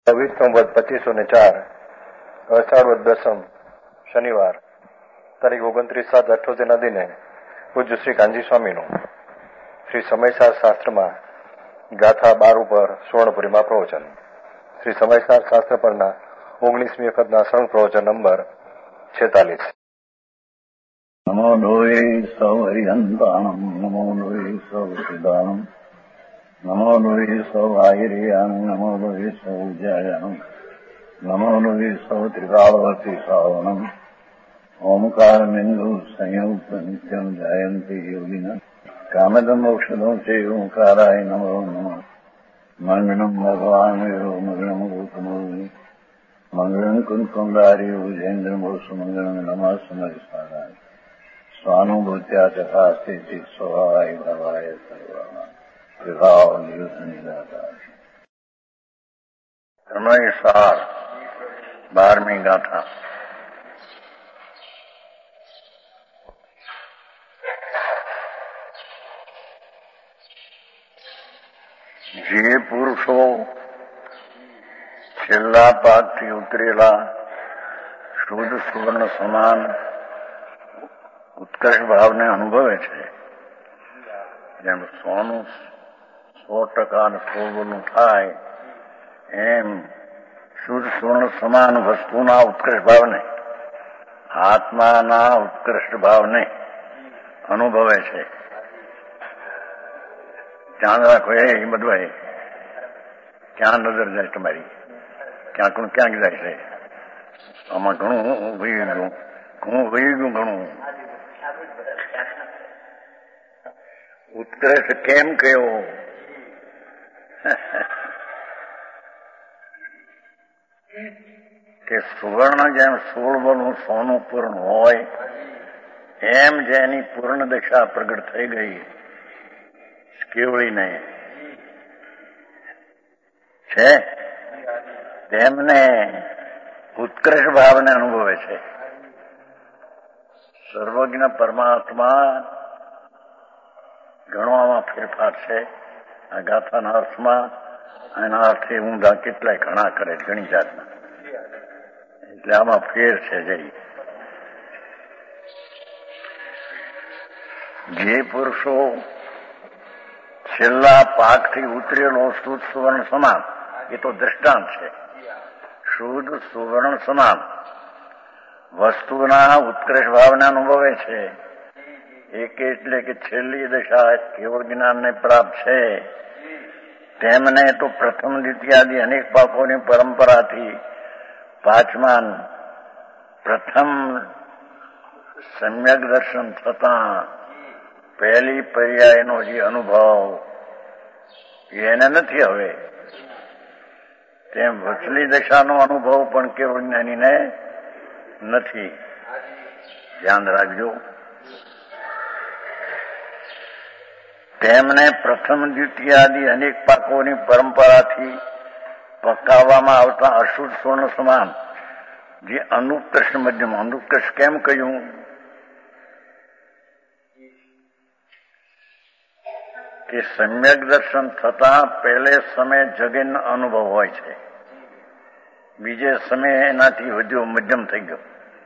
સંવત 2504 અષાઢ વદ દસમ શનિવાર તારીખ 29/7/78 દિને પૂજ્ય શ્રી કાનજી સ્વામીનું શ્રી સમયસાર શાસ્ત્રમાં ગાથા 12 ઉપર સુવર્ણપુરીમાં પ્રવચન. શ્રી સમયસાર શાસ્ત્ર પરના 19મી વખતના સળંગ પ્રવચન નંબર 46. નમો લોહે સૌ હરિહંતાણમ, નમો લોહે સૌ સિદ્ધાણમ, નમો લોહે સૌ આયર્યાણમ, નમો લોહે સૌ ઉજ્જાયણમ, નમો લોહે સૌ ત્રિકાળવતી શ્રાવણમ. ઓમકાર બિંદુ સંયુક્ત નિત્યમ જાયંતી યોગિના કામદમ ઔષધમ છે ઓંકારાય નમો નમઃ. મંગળમ ભગવાન વિરો મંગળમ ગૌતમો મંગળમ કુંકુંડારી ઉજેન્દ્રમો સુમંગળમ નમઃ સમયસારાય સ્વાનુભૂત્યા તથા સ્થિતિ સ્વભાવાય ભવાય સર્વમાં વિભાવ નિયુત નિરાકાર. સમયસાર 12મી ગાથા. જે પુરુષો છેલ્લા પાકથી ઉતરેલા શુદ્ધ સુવર્ણ સમાન ઉત્કર્ષ ભાવને અનુભવે છે, જેમ સોનું 100% થોડું થાય એમ શુદ્ધ સુવર્ણ સમાન વસ્તુના ઉત્કર્ષ ભાવને, આત્માના ઉત્કૃષ્ટ ભાવને અનુભવે છે. ધ્યાન રાખો, એ બધું ક્યાં નજર જાય તમારી, ક્યાંક જાય છે. આમાં ઘણું વહી ગયું ઘણું. ઉત્કૃષ્ટ કેમ કયો? કે સુવર્ણ જેમ 16 સોનું પૂર્ણ હોય એમ જેની પૂર્ણ દશા પ્રગટ થઈ ગઈ કેવળીને છે, તેમને ઉત્કર્ષ ભાવને અનુભવે છે. સર્વજ્ઞ પરમાત્મા ઘણો આમાં ફેરફાર છે. આ ગાથાના અર્થમાં એના અર્થે ઊંધા કેટલાય ઘણા કરે, ઘણી જાતના, એટલે આમાં ફેર છે. જે પુરુષો છેલ્લા પાકથી ઉતરેલો શુદ્ધ સુવર્ણ સમાન, એ તો દ્રષ્ટાંત છે. શુદ્ધ સુવર્ણ સમાન વસ્તુના ઉત્કર્ષ ભાવને અનુભવે છે. એક એટલે કે છેલ્લી દશા કેવળ જ્ઞાનને પ્રાપ્ત છે. તેમને તો પ્રથમ દ્વિતીયાદિ અનેક પાકોની પરંપરાથી પાંચમાન પ્રથમ સમ્યક દર્શન થતા પહેલી પર્યાયનો જે અનુભવ એને નથી. હવે તેમ વચલી દશાનો અનુભવ પણ કેવળ જ્ઞાનીને નથી. ધ્યાન રાખજો. તેમને પ્રથમ દ્વિતીયાદિ અનેક પાકોની પરંપરાથી પકાવવામાં આવતા અશુદ્ધ સ્વર્ણ સમાન જે અનુત્કર્ષ મધ્યમ. અનુત્કર્ષ કેમ કહ્યું? કે સમ્યક દર્શન થતા પહેલે સમય જગનનો અનુભવ હોય છે, બીજે સમય એનાથી વધ્યો મધ્યમ થઈ ગયો.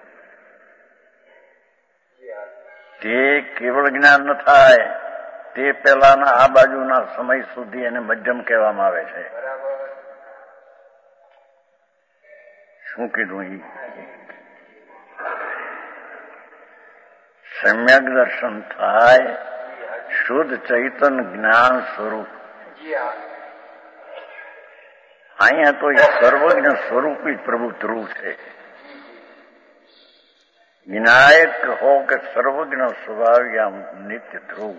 તે કેવળ જ્ઞાન ન થાય તે પહેલાના આ બાજુના સમય સુધી એને મધ્યમ કહેવામાં આવે છે. શું કીધું? સમ્યક દર્શન થાય શુદ્ધ ચૈતન જ્ઞાન સ્વરૂપ. અહીંયા તો સર્વજ્ઞ સ્વરૂપી પ્રભુ ધ્રુવ છે. વિનાયક હો કે સર્વજ્ઞ સ્વભાવ્યા નિત્ય ધ્રુવ.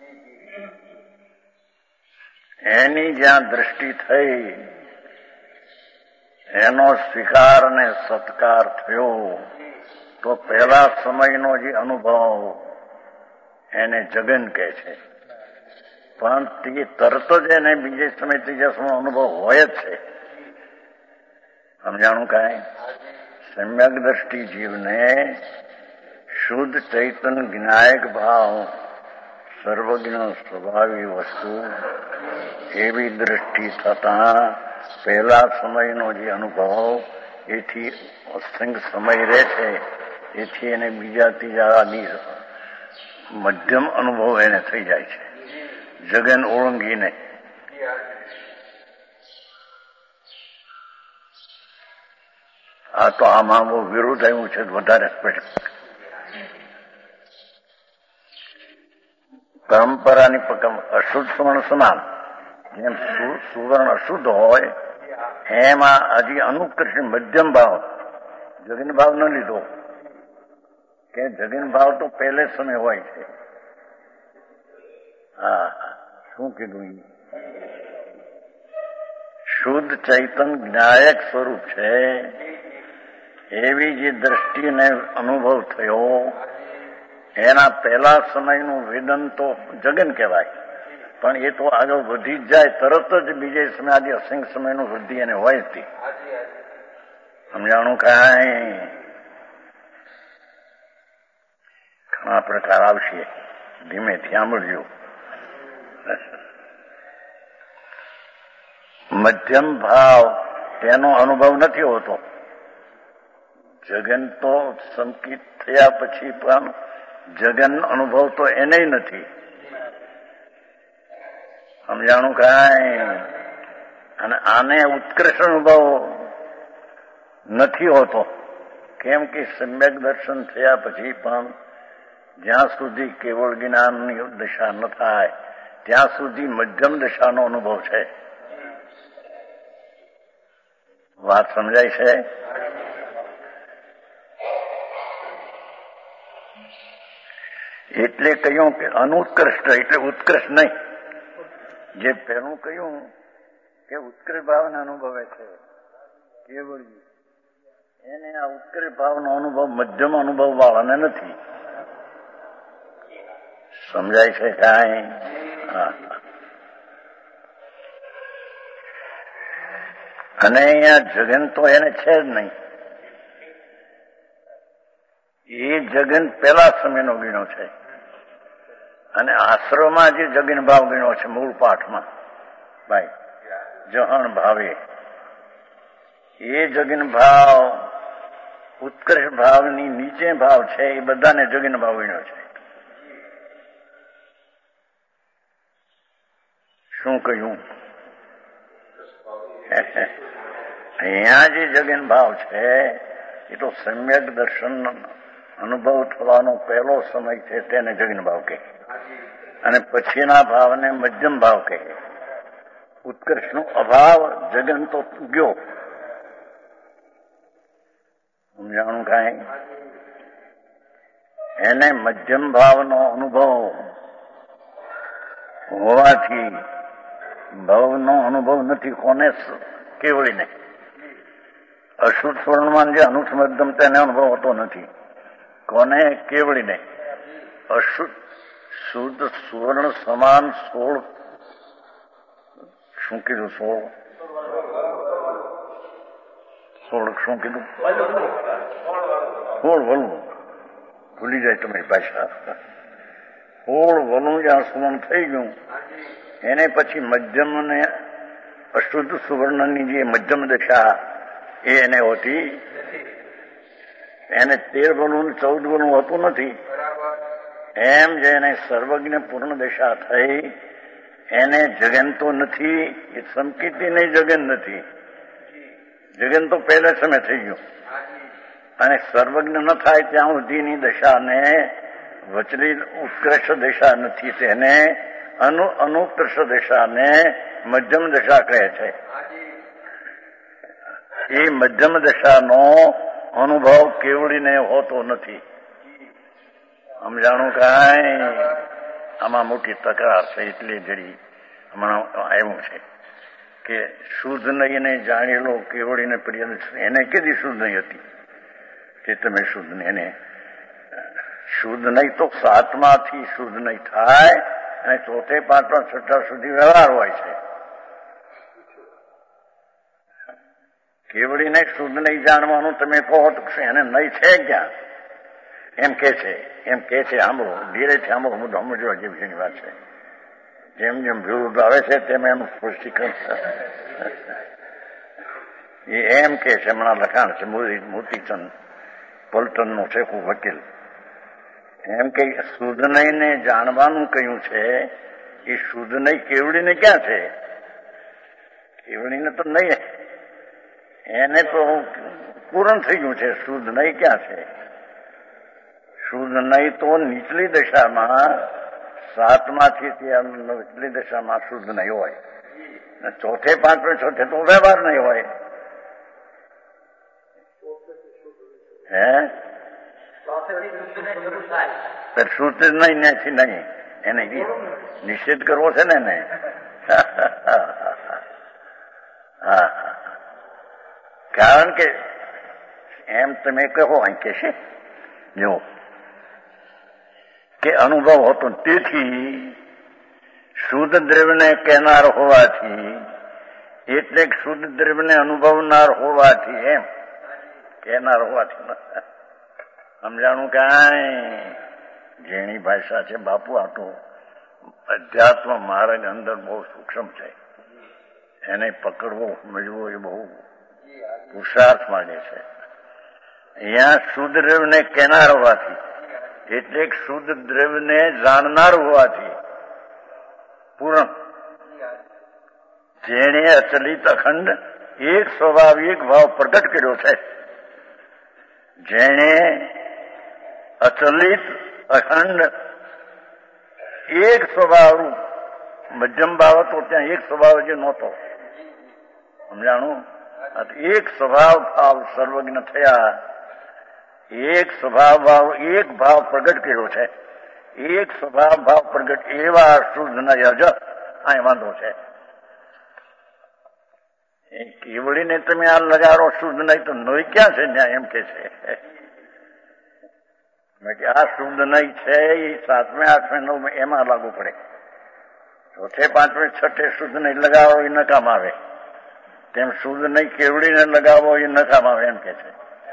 એની જ્યાં દ્રષ્ટિ થઈ એનો સ્વીકાર અને સત્કાર થયો તો પહેલા સમયનો જે અનુભવ એને જગન કહે છે. પણ તે તરત જ એને બીજે સમય ત્રીજા સમય અનુભવ હોય જ છે. સમજાણું કાંઈ? સમ્યક દ્રષ્ટિ જીવને શુદ્ધ ચૈતન જ્ઞાયક ભાવ સર્વજ્ઞ સ્વભાવી વસ્તુ એવી દ્રષ્ટિ થતા પહેલા સમયનો જે અનુભવ એથી અસંગ સમય રહે છે, એથી એને બીજા ત્રીજા આદિ મધ્યમ અનુભવ એને થઈ જાય છે, જગન ઓળંગીને. આ તો આમાં બહુ વિરોધ આવ્યું છે વધારે સ્પષ્ટ. પરંપરાની અશુદ્ધ સુવર્ણ સમાન, જેમ સુવર્ણ અશુદ્ધ હોય એમાં હજી અનુકૃષ્ણ મધ્યમ ભાવ, જગન ભાવ ન લીધો કે જગન ભાવ તો પહેલે સમય હોય છે. હા, શું કીધું? શુદ્ધ ચૈતન જ્ઞાયક સ્વરૂપ છે એવી જે દ્રષ્ટિને અનુભવ થયો, એના પહેલા સમયનું વેદન તો જગન કહેવાય, પણ એ તો આગળ વધી જ જાય, તરત જ બીજે સમય આજે અસંખ્ય સમયનું વૃદ્ધિ એને હોય હતી. સમજાણું? કાંઈ ઘણા પ્રકાર આવશે, ધીમેથી સાંભળજો. મધ્યમ ભાવ તેનો અનુભવ નથી હોતો. જગન તો સંકિત થયા પછી પણ જગન અનુભવ તો એને નથી. સમજાણું? કાંઈ. અને આને ઉત્કૃષ્ટ અનુભવ નથી હોતો, કેમ કે સમ્યક દર્શન થયા પછી પણ જ્યાં સુધી કેવળ જ્ઞાનની દશા ન થાય ત્યાં સુધી મધ્યમ દશાનો અનુભવ છે. વાત સમજાય છે? એટલે કહ્યું કે અનુત્કૃષ્ટ એટલે ઉત્કૃષ્ટ નહીં. જે પહેલું કહ્યું કે ઉત્કૃષ્ટ ભાવને અનુભવે છે કેવળ, એને આ ઉત્કૃષ્ટ ભાવનો અનુભવ મધ્યમ અનુભવ વાળાને નથી. સમજાય છે કાંઈ? અને અહીંયા જગન તો એને છે જ નહીં. એ જગન પેલા સમયનો ગીણો છે, અને આશ્રમમાં જે જગન ભાવ ગીણો છે મૂળ પાઠમાં ભાઈ જહણ ભાવે, એ જગન ભાવ ઉત્કર્ષ ભાવની નીચે ભાવ છે, એ બધાને જગન ભાવ ગીણો છે. શું કહ્યું? અહીંયા જે જગન ભાવ છે એ તો સમ્યક દર્શન અનુભવ થવાનો પહેલો સમય છે, તેને જગન ભાવ કહે, અને પછીના ભાવને મધ્યમ ભાવ કહે. ઉત્કર્ષનો અભાવ જગન તો ગયો. સમજાણું કાંઈ? એને મધ્યમ ભાવનો અનુભવ હોવાથી ભાવનો અનુભવ નથી. કોને? કેવળીને. અશુદ્ધ સ્વર્ણમાં જે અનુષ્ઠ મધ્યમ તેને અનુભવ હોતો નથી. કોને? કેવળીને. અશુદ્ધ શુદ્ધ સુવર્ણ સમાન 16, શું કીધું? 16 શું કીધું? 16 વલું. ભૂલી જાય તમારી ભાષા. 16 વલું જ્યાં સુવર્ણ થઈ ગયું એને પછી મધ્યમ અને અશુદ્ધ સુવર્ણની જે મધ્યમ દશા એ એને હોતી. એને 13 વલું 14 વલું હોતું નથી. એમ જેને સર્વજ્ઞ પૂર્ણ દશા થઈ એને જગન તો નથી, એ સંકિતિ નહીં, જગન નથી. જગન તો પહેલા સમય થઈ ગયું, અને સર્વજ્ઞ ન થાય ત્યાં સુધીની દશાને વચલી ઉત્કૃષ્ટ દશા નથી, તેને અનુત્કૃષ્ટ દશાને મધ્યમ દશા કહે છે. એ મધ્યમ દશાનો અનુભવ કેવડીને હોતો નથી. સમજાણું કાંઈ? આમાં મોટી તકરાર છે, એટલે જરી હમણાં આવ્યું છે કે શુદ્ધ નહીં જાણી લો કેવડીને પ્રિય. એને કીધી શુદ્ધ નહીં હતી કે તમે શુદ્ધ નહીં. એને શુદ્ધ નહીં તો 7માંથી શુદ્ધ નહીં થાય, અને 4, 5, 6 સુધી વ્યવહાર હોય છે. કેવડીને શુદ્ધ નહીં જાણવાનું તમે કહો તો એને નહીં છે ક્યાં? એમ કે છે. સાંભળો, ધીરેથી સાંભળો, હું સમજવા જેવી વાત છે. જેમ જેમ વિરોધ આવે છે તેમ એનું સ્પષ્ટીકરણ એ એમ કે છે, હમણાં લખાણ છે મોતીચંદ પલટનનો છે કોઈ વકીલ, એમ કે શુદ્ધ નહીંને જાણવાનું કહ્યું છે, એ શુદ્ધ નહીં કેવડીને ક્યાં છે? કેવડીને તો નહીં, એને તો પૂરણ થઈ ગયું છે. શુદ્ધ નહીં ક્યાં છે? શુદ્ધ નહીં તો નીચલી દશામાં 7માંથી નીચલી દશામાં શુદ્ધ નહીં હોય, ચોથે પાંચમે ચોથે તો વ્યવહાર નહીં હોય. શુદ્ધ નહીં ત્યાંથી નહીં, એને નિષેધ કરવો છે ને એને. હા, કારણ કે એમ તમે કહો અહીં કે છે જો કે અનુભવ હતો, તેથી શુદ્ધ દ્રવ્યને કહેનાર હોવાથી, એટલે શુદ્ધ દ્રવ્યને અનુભવનાર હોવાથી, એમ કહેનાર હોવાથી સમજાણું કાંઈ જેની ભાષા છે બાપુ. આ તો અધ્યાત્મ માર્ગ અંદર બહુ સૂક્ષ્મ છે, એને પકડવો સમજવો એ બહુ પુરુષાર્થ માંગે છે. અહીંયા શુદ્ધ દ્રવ્યને કહેનાર હોવાથી, એટલે શુદ્ધ દ્રવ્યને જાણનાર હોવાથી પૂર્ણ, જેણે અચલિત અખંડ એક સ્વાભાવિક ભાવ પ્રગટ કર્યો છે, જેણે અચલિત અખંડ એક સ્વભાવ, મધ્યમ ભાવ હતો ત્યાં એક સ્વભાવ જે નહોતો, સમજાણું? એક સ્વભાવ ભાવ સર્વજ્ઞ થયા, એક સ્વભાવ ભાવ એક ભાવ પ્રગટ કર્યો છે, એક સ્વભાવ ભાવ પ્રગટ એવા શુદ્ધ ન યજ આ વાંધો છે. કેવડીને તમે આ લગાડો શુદ્ધ નહીં તો નોઈ ક્યાં છે? ત્યાં એમ કે છે આ શુદ્ધ નહીં છે, એ 7મે 8મે 9મે એમાં લાગુ પડે. ચોથે 5મે 6ઠે શુદ્ધ નહીં લગાવો એ નકામ આવે, તેમ શુદ્ધ નહીં કેવડીને લગાવો એ નકામ આવે, એમ કે છે.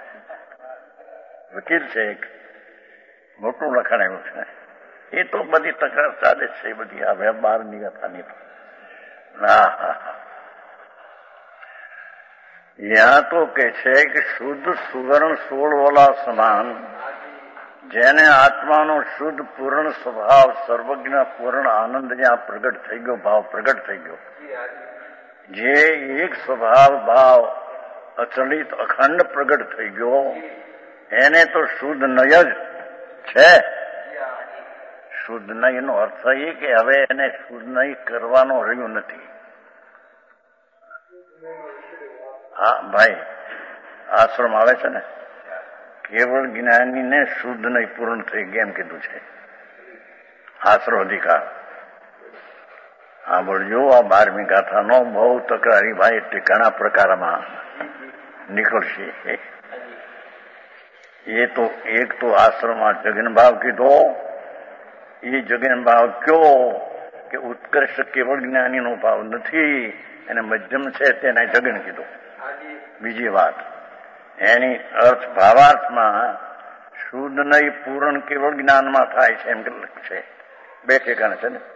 વકીલ છે એક, મોટું લખાણ આવ્યું છે. એ તો બધી તકરાર ચાલે જ છે, એ બધી હવે બહારની કથાની. હા, યહાં તો કે છે કે શુદ્ધ સુવર્ણ 16 વાલા સમાન, જેને આત્માનો શુદ્ધ પૂર્ણ સ્વભાવ સર્વજ્ઞ પૂર્ણ આનંદ જ્યાં પ્રગટ થઈ ગયો, ભાવ પ્રગટ થઈ ગયો, જે એક સ્વભાવ ભાવ અચલિત અખંડ પ્રગટ થઈ ગયો, એને તો શુદ્ધ નય જ છે. શુદ્ધ નય નો અર્થ એ કે હવે એને શુદ્ધ નય કરવાનો રહ્યું નથી. હા ભાઈ, આશ્રમ આવે છે ને, કેવળ જ્ઞાનીને શુદ્ધ નહીં પૂર્ણ થઈ ગયા એમ કીધું છે. આશ્રમ અધિકાર સાંભળજો. આ 12મી ગાથાનો બહુ તકરારી ભાઈ, એટલે ઘણા પ્રકારમાં નીકળશે. એ તો એક તો આશ્રમમાં જગન ભાવ કીધો, એ જગન ભાવ કયો કે ઉત્કર્ષ કેવળ જ્ઞાનીનો ભાવ નથી, એને મધ્યમ છે તેને જગન કીધો. બીજી વાત, એની અર્થ ભાવાર્થમાં શુદ્ધ નહીં પૂર્ણ કેવળ જ્ઞાનમાં થાય છે એમ છે. 2 ઠેકાણે છે ને,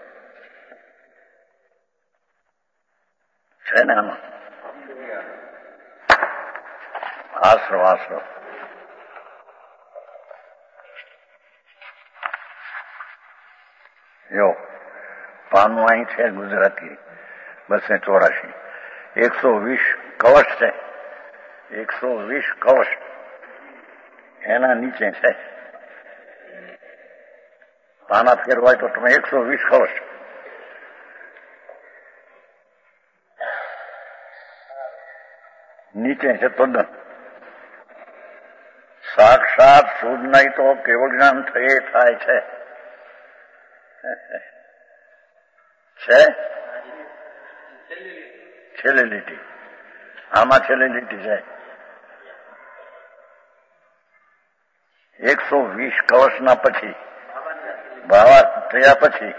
છે ને આમાં આશ્રમ. જો પાનું અહીં છે ગુજરાતી 284, 120 કવચ છે, 120 કવચ એના નીચે છે. પાના ફેરવાય તો તમે 120 કવચ. નીચે છે તદ્દન સાક્ષાત શુદ્ધ નહીં તો કેવળ જ્ઞાન થયે થાય છે. છેલ્લી લીટી, આમાં છેલ્લી લીટી છે. 120 કવચના પછી ભાવા થયા પછી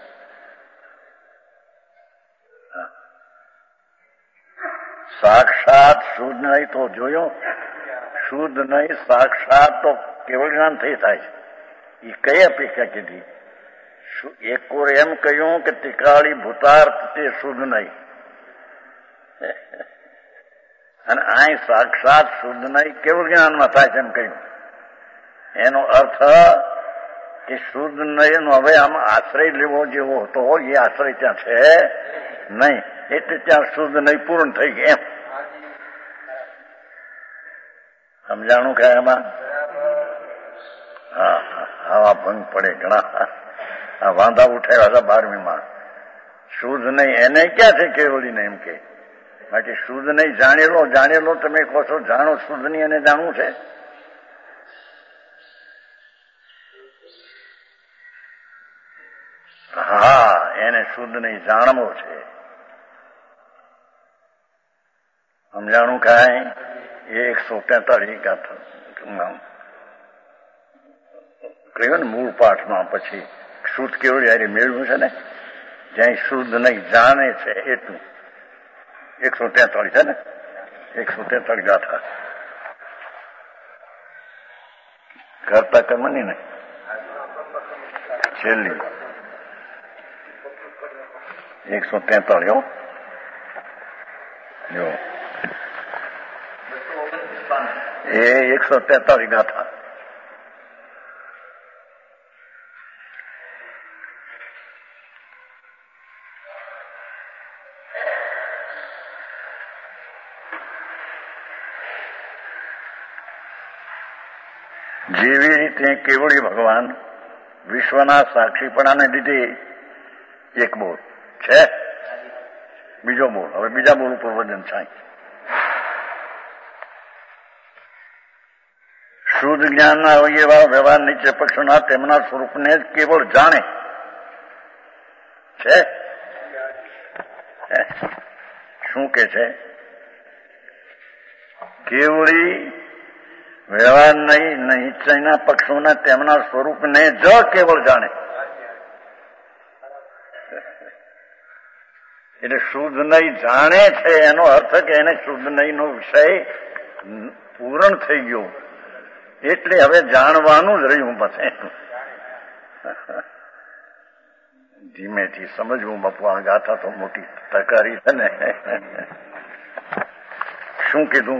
સાક્ષાત શુદ્ધ નહીં તો જોયો, શુદ્ધ નહીં સાક્ષાત તો કેવળ જ્ઞાન થઈ થાય છે. એ કઈ અપેક્ષા કીધી? એક ઓર એમ કહ્યું કે તિકાળી ભૂતાર્થ તે શુદ્ધ નહીં. અને અહીં સાક્ષાત શુદ્ધ નહીં કેવળ જ્ઞાનમાં થાય છે એમ કહ્યું. એનો અર્થ કે શુદ્ધ નહીં હવે આમાં આશ્રય લેવો જેવો હતો એ આશ્રય ત્યાં છે નહીં, એટલે ત્યાં શુદ્ધ નહીં પૂર્ણ થઈ ગયા એમ સમજાણું કે એમાં. હા, આવા ભંગ પડે ઘણા. આ વાંધા ઉઠાવ્યા હતા 12મીમાં. શુદ્ધ નહીં એને ક્યાં છે કેવળીને એમ કે બાકી શુદ્ધ નહીં જાણેલો તમે કહો છો જાણો શુદ્ધ નહીં એને જાણવું છે. હા, એને શુદ્ધ નહીં જાણવો છે. સમજાણું કાંઈ? એ 143 કહ્યું ને મૂળ પાઠમાં પછી શુદ્ધ કેવડી હારી મેળવ્યું છે ને જ્યાં શુદ્ધ નહીં જાણે છે એટલું 143 છે ને 143 ગાથા કરતા કર્મની ને છેલ્લી 143 જો એ 143 ગાથા. જેવી રીતે કેવળી ભગવાન વિશ્વના સાક્ષીપણાને લીધે એક બોલ છે, બીજો બોલ. હવે બીજા બોલ ઉપર વજન થાય. શુદ્ધ જ્ઞાનના એવા વ્યવહાર નીચે પક્ષોના તેમના સ્વરૂપને જ કેવળ જાણે છે. શું કે છે? કેવળી વ્યવહાર નહીં નિશ્ચયના પક્ષોના તેમના સ્વરૂપને જ કેવળ જાણે. એટલે શુદ્ધ નહીં જાણે છે એનો અર્થ કે એને શુદ્ધ નહીં નો વિષય પૂર્ણ થઈ ગયો એટલે હવે જાણવાનું જ રહ્યું. બસ ધીમેથી સમજવું બાપુ. આ ગાથા તો મોટી તકારી છે ને. શું કીધું?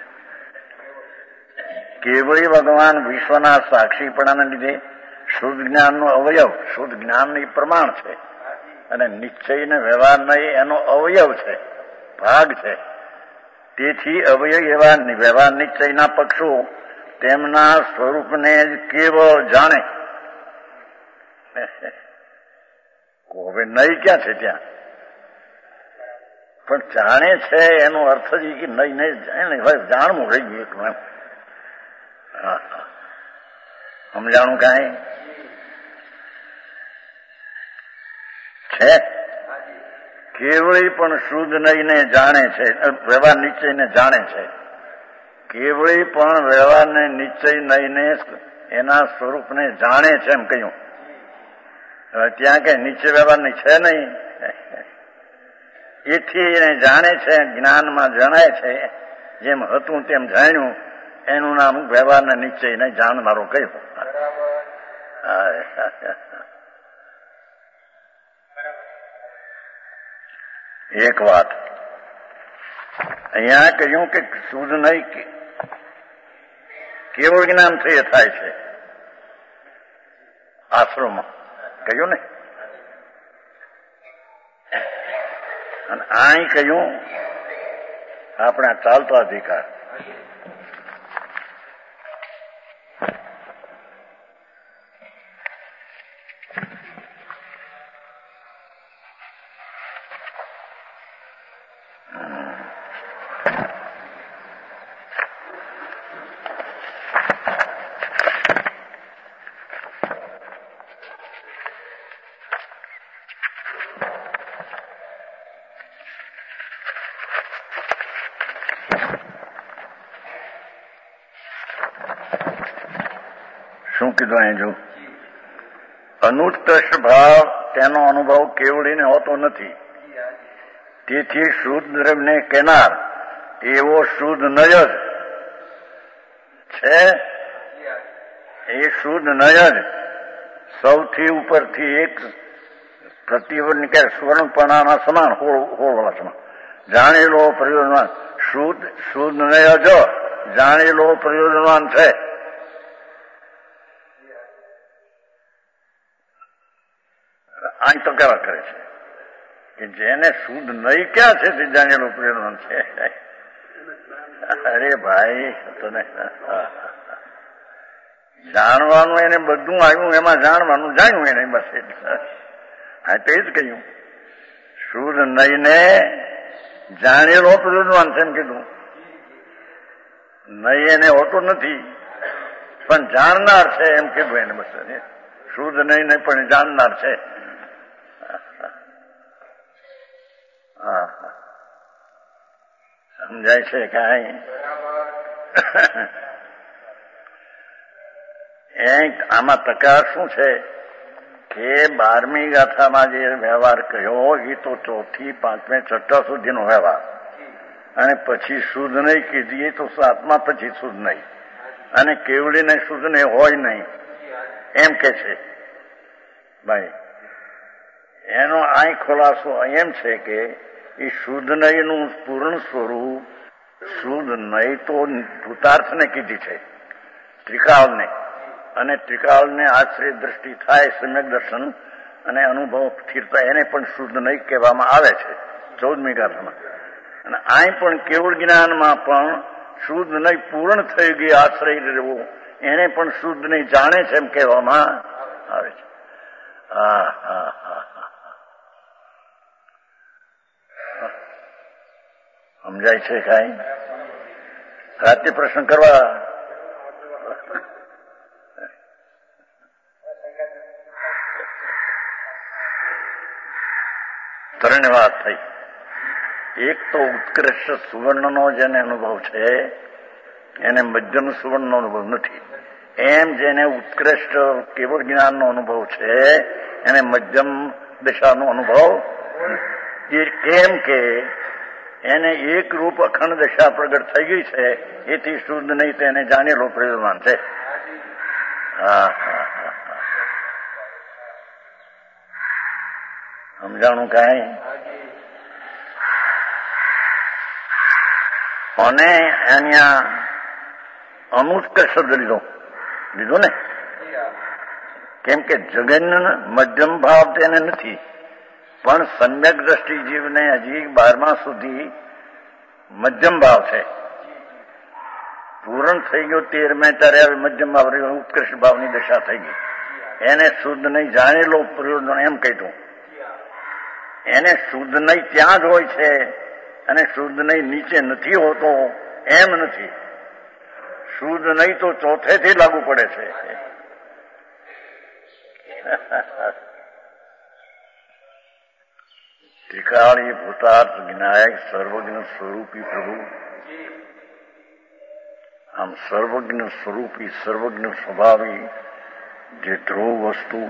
કેવળી ભગવાન વિશ્વના સાક્ષીપણાને લીધે શુદ્ધ જ્ઞાનનો અવયવ, શુદ્ધ જ્ઞાનની પ્રમાણ છે અને નિશ્ચય ને વ્યવહાર નહીં એનો અવયવ છે, ભાગ છે. તેથી અવયવ એવા વ્યવહાર નિશ્ચયના પક્ષો તેમના સ્વરૂપને જ કેવળ જાણે. હવે નહીં ક્યાં છે ત્યાં? પણ જાણે છે એનો અર્થ જ કે નહીં જાણવું રહી ગયું એટલું એમ. સમજાણું કાંઈ છે? કેવળી પણ શુદ્ધ નહીને જાણે છે, વ્યવહાર નિશ્ચયને જાણે છે. કેવળી પણ વ્યવહારને નિશ્ચય નહીને એના સ્વરૂપને જાણે છે એમ કહ્યું. હવે ત્યાં કઈ નિશ્ચય વ્યવહારની છે નહીં, એથી એને જાણે છે, જ્ઞાનમાં જણાય છે. જેમ હતું તેમ જાણ્યું એનું નામ વ્યવહારને નિશ્ચય નહીં જાણનારો કહ્યું. એક વાત અહીંયા કહ્યું કે શુદ્ધ નહીં કેવળ જ્ઞાનથી થાય છે આશ્રમમાં કહ્યું ને. અને અહીં કહ્યું આપણા ચાલતા અધિકાર. શું કીધું અહીં જો? અનુત્કૃષ્ટ ભાવ તેનો અનુભવ કેવડીને હોતો નથી. તેથી શુદ્ધ દ્રવ્યને કેનાર એવો શુદ્ધ નય જ છે. એ શુદ્ધ નય જ સૌથી ઉપરથી એક પ્રતિવર્ણ કે સ્વર્ણપણાના સમાન હોળવાળા સમાન જાણેલો પ્રયોજનમાં શુદ્ધ નહીં હજો જાણેલો પ્રયોજનવાન છે. આમ તો કેવા કરે છે કે જેને શુદ્ધ નહીં ક્યાં છે તે જાણેલો પ્રયોજનવાન છે. અરે ભાઈ તને જાણવાનું એને બધું આવ્યું, એમાં જાણવાનું જાણ્યું એને બસ. હા તો એ જ કહ્યું શુદ્ધ નહીં ને જાણેલો પ્રયોજનવાન છે એમ કીધું. નહીં એને હોતો નથી પણ જાણનાર છે એમ કીધું એને બસ. શુદ્ધ નહીં પણ જાણનાર છે. હા સમજાય છે કાંઈ? આમાં તકરાર શું છે કે 12મી ગાથામાં જે વ્યવહાર કહ્યો એ તો 4થી 5મે 6 સુધીનો વ્યવહાર, અને પછી શુદ્ધ નહીં કીધી તો 7મા પછી શુદ્ધ નહીં, અને કેવડીને શુદ્ધ નહીં હોય નહીં એમ કે છે. ભાઈ એનો આ ખુલાસો એમ છે કે એ શુદ્ધ નહીંનું પૂર્ણ સ્વરૂપ શુદ્ધ નહીં તો ભૂતાર્થને કીધી છે, ત્રિકાળને, અને ત્રિકાળને આશ્રય દ્રષ્ટિ થાય સમ્યક દર્શન અને અનુભવ સ્થિરતા એને પણ શુદ્ધ નહીં કહેવામાં આવે છે 14મી ગાથામાં. અને આ પણ કેવળ જ્ઞાનમાં પણ શુદ્ધ નહીં પૂર્ણ થઈ ગઈ આશ્રય રહેવું એને પણ શુદ્ધ નહીં જાણે છે એમ કહેવામાં આવે છે. હા હા હા સમજાય છે કાંઈ? રાતે પ્રશ્ન કરવા ત્રણ વાત થઈ. એક તો ઉત્કૃષ્ટ સુવર્ણનો જેને અનુભવ છે એને મધ્યમ સુવર્ણનો અનુભવ નથી. એમ જેને ઉત્કૃષ્ટ કેવળ જ્ઞાનનો અનુભવ છે એને મધ્યમ દશાનો અનુભવ. કેમ કે એને એક રૂપ અખંડ દશા પ્રગટ થઈ ગઈ છે, એથી શુદ્ધ નહીં તો એને જાણેલો પ્રયોજન છે. હા હા હા સમજાણું કાંઈ? અને અહીંયા અનુત્કર્ષ શબ્દ લીધો ને, કેમ કે જગન મધ્યમ ભાવ તેને નથી, પણ સમ્યક દ્રષ્ટિ જીવને હજી 12મા સુધી મધ્યમ ભાવ છે. પૂરણ થઈ ગયો 13મે ત્યારે હવે મધ્યમ ભાવ રહ્યો, ઉત્કૃષ્ટ ભાવની દશા થઈ ગઈ. એને શુદ્ધ નહીં જાણેલો પ્રયોજન એમ કહ્યું. એને શુદ્ધ નહીં ત્યાં જ હોય છે અને શુદ્ધ નહીં નીચે નથી હોતો એમ નથી. શુદ્ધ નહીં તો ચોથેથી લાગુ પડે છે. ત્રિકાળી ભૂતાર્થ જ્ઞાયક સર્વજ્ઞ સ્વરૂપી પ્રભુ, આમ સર્વજ્ઞ સ્વરૂપી સર્વજ્ઞ સ્વભાવી જે ધ્રુવ વસ્તુ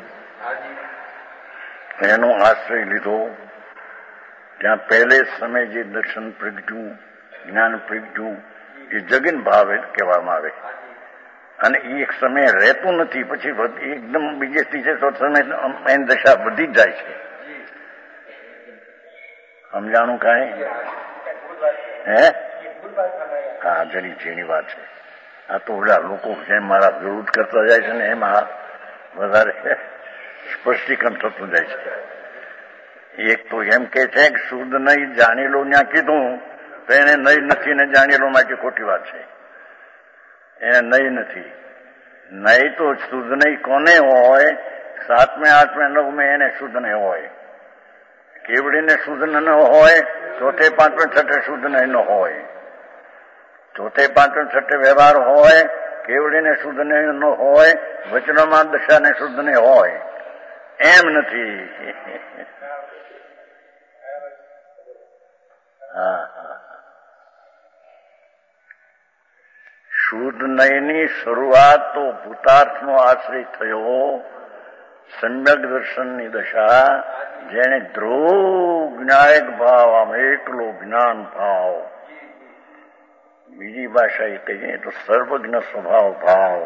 એનો આશ્રય લીધો. ત્યાં પહેલે સમય જે દર્શન પ્રગટ્યું, જ્ઞાન પ્રગટ્યું એ જગન ભાવે કહેવામાં આવે, અને એ એક સમય રહેતું નથી. પછી એકદમ બીજે ત્રીજે ચોથે સમય એની દશા બધી જ જાય છે. સમજાણું કાંઈ? હે હા જરી જેની વાત છે. આ તો ઓલા લોકો જેમ મારા વિરોધ કરતા જાય છે ને એમાં વધારે સ્પષ્ટીકરણ થતું જાય છે. એક તો એમ કે છે કે શુદ્ધ નહીં જાણેલો ત્યાં કીધું તો એને નહીં નથી ને જાણેલો માટે ખોટી વાત છે. એને નહીં નથી. નહીં તો શુદ્ધ નહીં કોને હોય? 7મે 8મે 9મે એને શુદ્ધ નહીં હોય. કેવડીને શુદ્ધ ન હોય, 4થે 5મે 6થે શુદ્ધ નહીં હોય. 4થે 5મે 6થે વ્યવહાર હોય, કેવડીને શુદ્ધ નહીં ન હોય, વચનોમાં દશાને શુદ્ધ નહીં હોય એમ નથી. શુદ્ધ નયની શરૂઆત તો ભૂતાર્થનો આશ્રય થયો, સમ્યક દર્શનની દશા, જેને ધ્રુવ જ્ઞાયક ભાવ, આમ એકલો જ્ઞાન ભાવ, બીજી ભાષા એ કહીએ તો સર્વજ્ઞ સ્વભાવ ભાવ.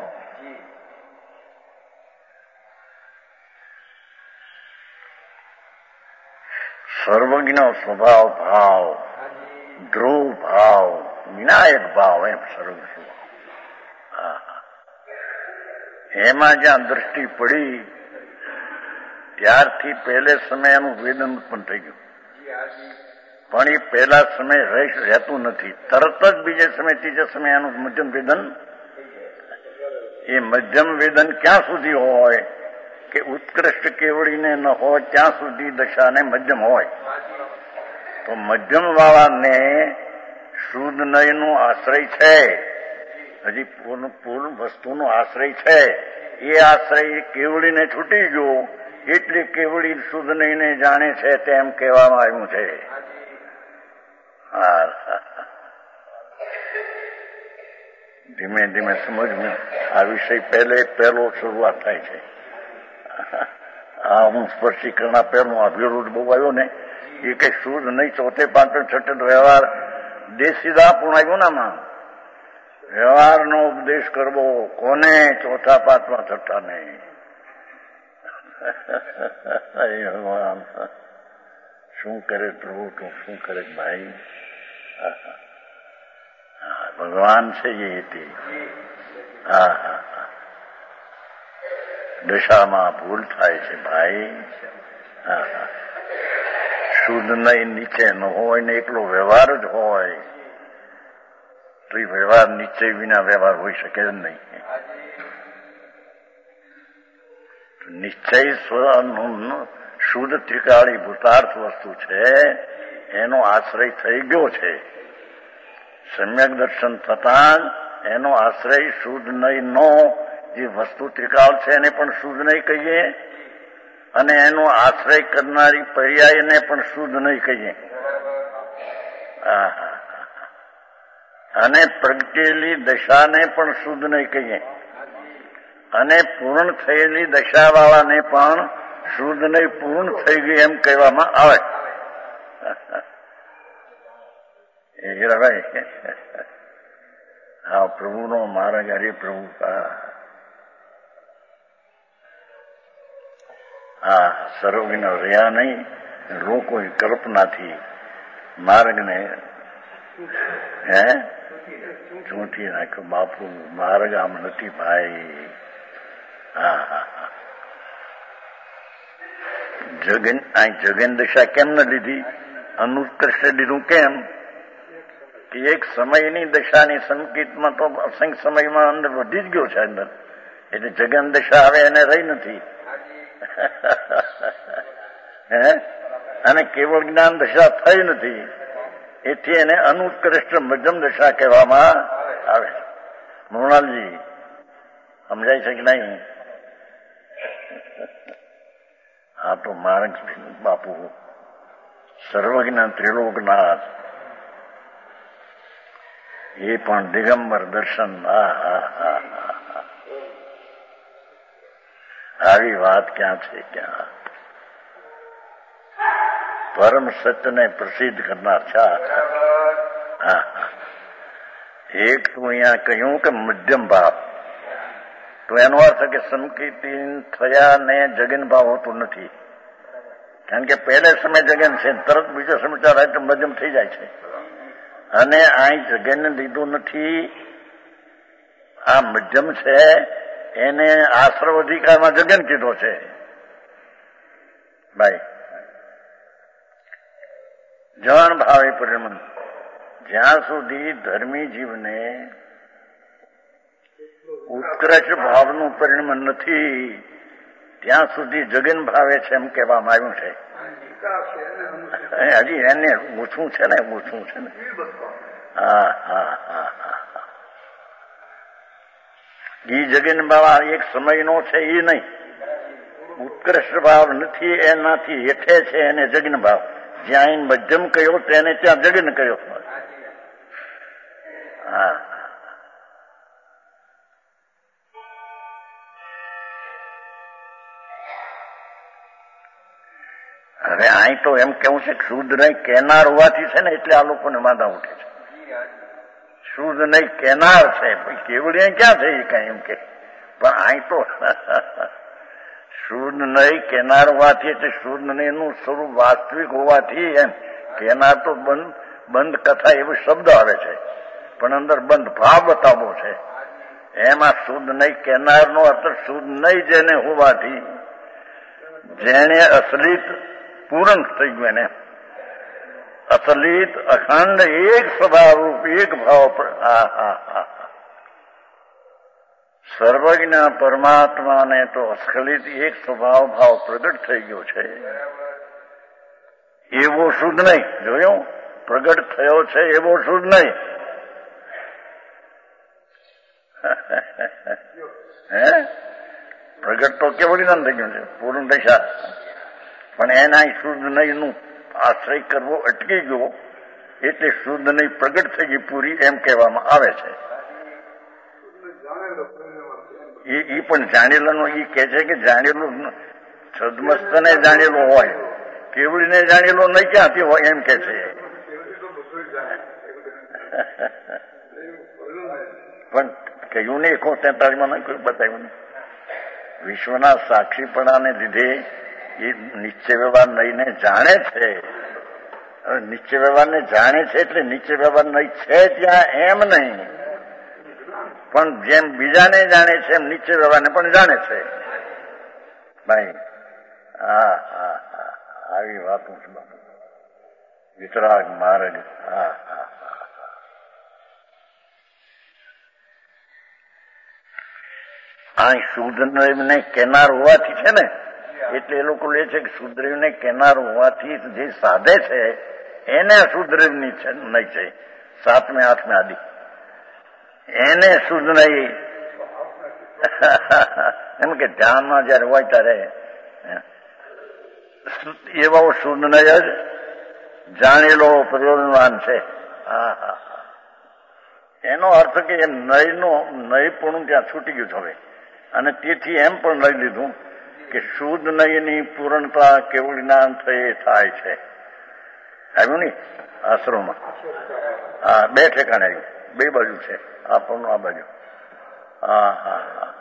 સર્વજ્ઞ સ્વભાવ ભાવ, ધ્રુવ ભાવ વિનાયક ભાવ એમ સર્વસ્વ. એમાં જ્યાં દ્રષ્ટિ પડી ત્યારથી પહેલે સમય એનું વેદન ઉત્પન્ન થઈ ગયું. પણ એ પહેલા સમય રહેતું નથી. તરત જ બીજે સમય ત્રીજા સમય એનું મધ્યમ વેદન. એ મધ્યમ વેદન ક્યાં સુધી હોય કે ઉત્કૃષ્ટ કેવડીને ન હોય ત્યાં સુધી દશાને મધ્યમ હોય. તો મધ્યમ વાળાને શુદ્ધ નયનું આશ્રય છે, હજી પૂર્ણ વસ્તુનો આશ્રય છે. એ આશ્રય કેવડીને છૂટી ગયો એટલે કેવડી શુદ્ધ નયને જાણે છે તેમ કહેવામાં આવ્યું છે. ધીમે ધીમે સમજવું. આ વિષય પહેલો શરૂઆત થાય છે. આ હું સ્પર્શીકરણના પહેલું આ વિરોધ બહુ આવ્યો ને એ કઈ શુદ્ધ નહીં. ચોથે પાંચે છઠ્ઠે વ્યવહાર દેશીદા પણ આવ્યું ને આમાં. વ્યવહારનો ઉપદેશ કરવો કોને? ચોથા પાંચમા છઠ્ઠા નહીં. ભગવાન શું કરે પ્રભુ, તું શું કરે ભાઈ? ભગવાન છે એ તે. દશામાં ભૂલ થાય છે ભાઈ. શુદ્ધ નહીં નીચે ન હોય ને એકલો વ્યવહાર જ હોય તો એ વ્યવહાર નિશ્ચય વિના વ્યવહાર હોઈ શકે જ નહીં. નિશ્ચય શુદ્ધ ત્રિકાળી ભૂતાર્થ વસ્તુ છે, એનો આશ્રય થઈ ગયો છે. સમ્યક દર્શન થતા એનો આશ્રય શુદ્ધ નહીં નો જે વસ્તુ ત્રિકાળ છે એને પણ શુદ્ધ નહીં કહીએ અને એનો આશ્રય કરનારી પર્યાયને પણ શુદ્ધ નહીં કહીએ. અને પ્રગટેલી દશાને પણ શુદ્ધ નહીં કહીએ અને પૂર્ણ થયેલી દશાવાળાને પણ શુદ્ધ નહીં પૂર્ણ થઈ ગઈ એમ કહેવામાં આવે. એ હીરાભાઈ, હા પ્રભુનો માર્ગ હરે પ્રભુ. હા સર્વજ્ઞ રહ્યા નહીં. લોકો કલ્પનાથી માર્ગને ચૂંટી નાખ્યો. બાપુ માર્ગ આમ નથી ભાઈ. જગન દશા કેમ ન લીધી? અનુત્કૃષ્ટ લીધું કેમ? કે એક સમયની દશાની સંકેતમાં તો અસંખ્ય સમયમાં અંદર વધી જ ગયો છે અંદર. એટલે જગન દશા હવે એને રહી નથી. અને કેવળ જ્ઞાન દશા થઈ નથી. એથી એને અનુત્કૃષ્ટ મધ્યમ દશા કહેવામાં આવે. મૃણાલજી સમજાય છે કે નહીં? હા તો માર્ગ બાપુ સર્વજ્ઞ ત્રિલોકનાથ એ પણ દિગંબર દર્શન. આવી વાત ક્યાં છે? ક્યાં પરમ સત્યને પ્રસિદ્ધ કરનાર છે. એક તો અહીંયા કહ્યું કે મધ્યમ ભાવ, તો એનો અર્થ કે સંકિતિ થયા ને જગન ભાવ હોતો નથી. કારણ કે પહેલે સમય જગન છે, તરત બીજો સમાચાર આવે તો મધ્યમ થઈ જાય છે. અને અહીં જગન લીધું નથી, આ મધ્યમ છે. એને આશ્રવ અધિકારમાં જગન કીધો છે ભાઈ. જવાન ભાવે પરિણમન. જ્યાં સુધી ધર્મી જીવને ઉત્કૃષ્ટ ભાવનું પરિણમન નથી ત્યાં સુધી જગન ભાવે છે એમ કહેવામાં આવ્યું છે. હજી એને ઓછું છે ને. એ જગન ભાવ એક સમયનો છે એ નહીં. ઉત્કૃષ્ટ ભાવ નથી, એનાથી હેઠે છે એને જગન ભાવ. જ્યાં મધ્યમ કયો તેને ત્યાં જગન કયો. હવે અહીં તો એમ કેવું છે કે શુદ્ધ નહીં કેનાર હોવાથી છે ને એટલે આ લોકોને વાંધા ઉઠે છે. શુદ્ધ નહીં કેનાર છે, કેવડી ક્યાં છે એ કઈ એમ કે. પણ અહીં તો શુદ્ધ નહીં કેનાર હોવાથી એટલે શુદ્ધ નહીં નું સ્વરૂપ વાસ્તવિક હોવાથી એમ. કેનાર તો બંધ કથા એવો શબ્દ આવે છે, પણ અંદર બંધ ભાવ બતાવવો છે. એમાં શુદ્ધ નહીં કહેનારનો અર્થ શુદ્ધ નહીં જેને હોવાથી જેને અસલિત પૂરણ થઈ ગયું એને અસલિત અખંડ એક સ્વભાવ રૂપ એક ભાવ સર્વજ્ઞ પરમાત્માને તો અસ્ખલિત એક સ્વભાવ ભાવ પ્રગટ થઈ ગયો છે. એવો શુદ્ધ નહીં. જોયું? પ્રગટ થયો છે એવો શુદ્ધ નહીં. હે પ્રગટ તો કેવું જ્ઞાન થઈ ગયું છે પૂર્ણ દશા, પણ એના શુદ્ધ નહીં નું આશ્રય કરવો અટકી ગયો એટલે શુદ્ધ નહીં પ્રગટ થઈ ગઈ પૂરી એમ કહેવામાં આવે છે. એ પણ જાણેલાનું એ કે છે કે જાણેલું સદમસ્તને જાણેલું હોય, કેવડીને જાણેલો નહીં ક્યાંથી હોય એમ કે છે. પણ કહ્યું ને 143 નહીં કોઈ બતાવ્યું નહીં. વિશ્વના સાક્ષીપણાને લીધે એ નિશ્ચય વ્યવહાર નહીંને જાણે છે. નિશ્ચય વ્યવહારને જાણે છે એટલે નિશ્ચય વ્યવહાર નહીં છે ત્યાં એમ નહીં, પણ જેમ બીજાને જાણે છે એમ નિશ્ચય વ્યવહારને પણ જાણે છે. ભાઈ હા હા હા આવી વાતો છે બાપુ. વિતરાગ માર્ગ. હા હા આ શુદ્ધદેવને કેનાર હોવાથી છે ને, એટલે એ લોકો લે છે કે શુદ્ધદેવને કેનાર હોવાથી જે સાધે છે એને શુદ્ધદેવની છે નહીં છે. 7મે 8મે આદિ એને શુદ્ધ નહીં એમ કે ધ્યાનમાં જયારે હોય ત્યારે એવો શુદ્ધ નહીં જ જાણેલો પ્રયોજનવાન છે. હા હા એનો અર્થ કે એ નયપણું ત્યાં છૂટી ગયું હવે, અને તેથી એમ પણ લઈ લીધું કે શુદ્ધ નયની પૂર્ણતા કેવળ જ્ઞાન થઈ થાય છે. આવ્યું ને આશ્રમમાં? હા, 2 ઠેકાણે આવ્યું, 2 બાજુ છે, આ પણ આ બાજુ. હા હા હા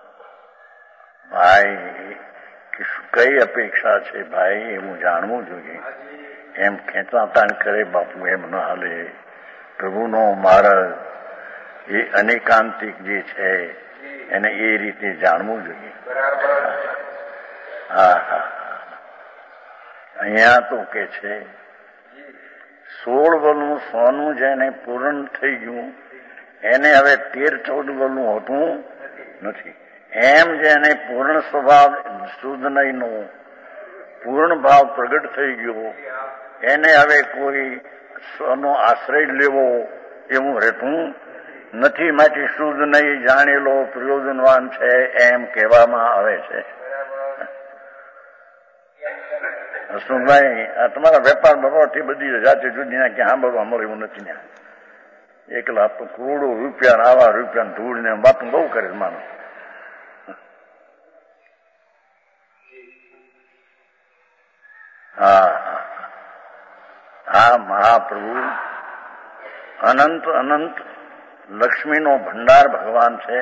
ભાઈ કઈ અપેક્ષા છે ભાઈ એવું જાણવું જોઈએ. એમ ખેંચાતાણ કરે બાપુ એમ ન હાલે. પ્રભુનો માર્ગ એ અનેકાંતિક જે છે એને એ રીતે જાણવું જોઈએ. હા હા અહીંયા તો કે છે 16 વલનું સોનું જેને પૂર્ણ થઈ ગયું એને હવે 13-14 વલનું હોતું નથી. એમ જેને પૂર્ણ સ્વભાવ શુદ્ધ નહીંનો પૂર્ણ ભાવ પ્રગટ થઈ ગયો એને હવે કોઈ સ્વનો આશ્રય લેવો એવું રહેતું નથી. માટે શુદ્ધ નહીં જાણેલો પ્રયોજનવાન છે એમ કહેવામાં આવે છે. હસમુખભાઈ, આ તમારા વેપાર બરોથી બધી જાતે જુદીના ક્યાં સાંભળવા મળે એવું નથી ને. એકલા તો કરોડો રૂપિયા આવા રૂપિયા ધૂળ ને વાતું બહુ કરે માનો. હા હા મહાપ્રભુ અનંત અનંત લક્ષ્મીનો ભંડાર ભગવાન છે.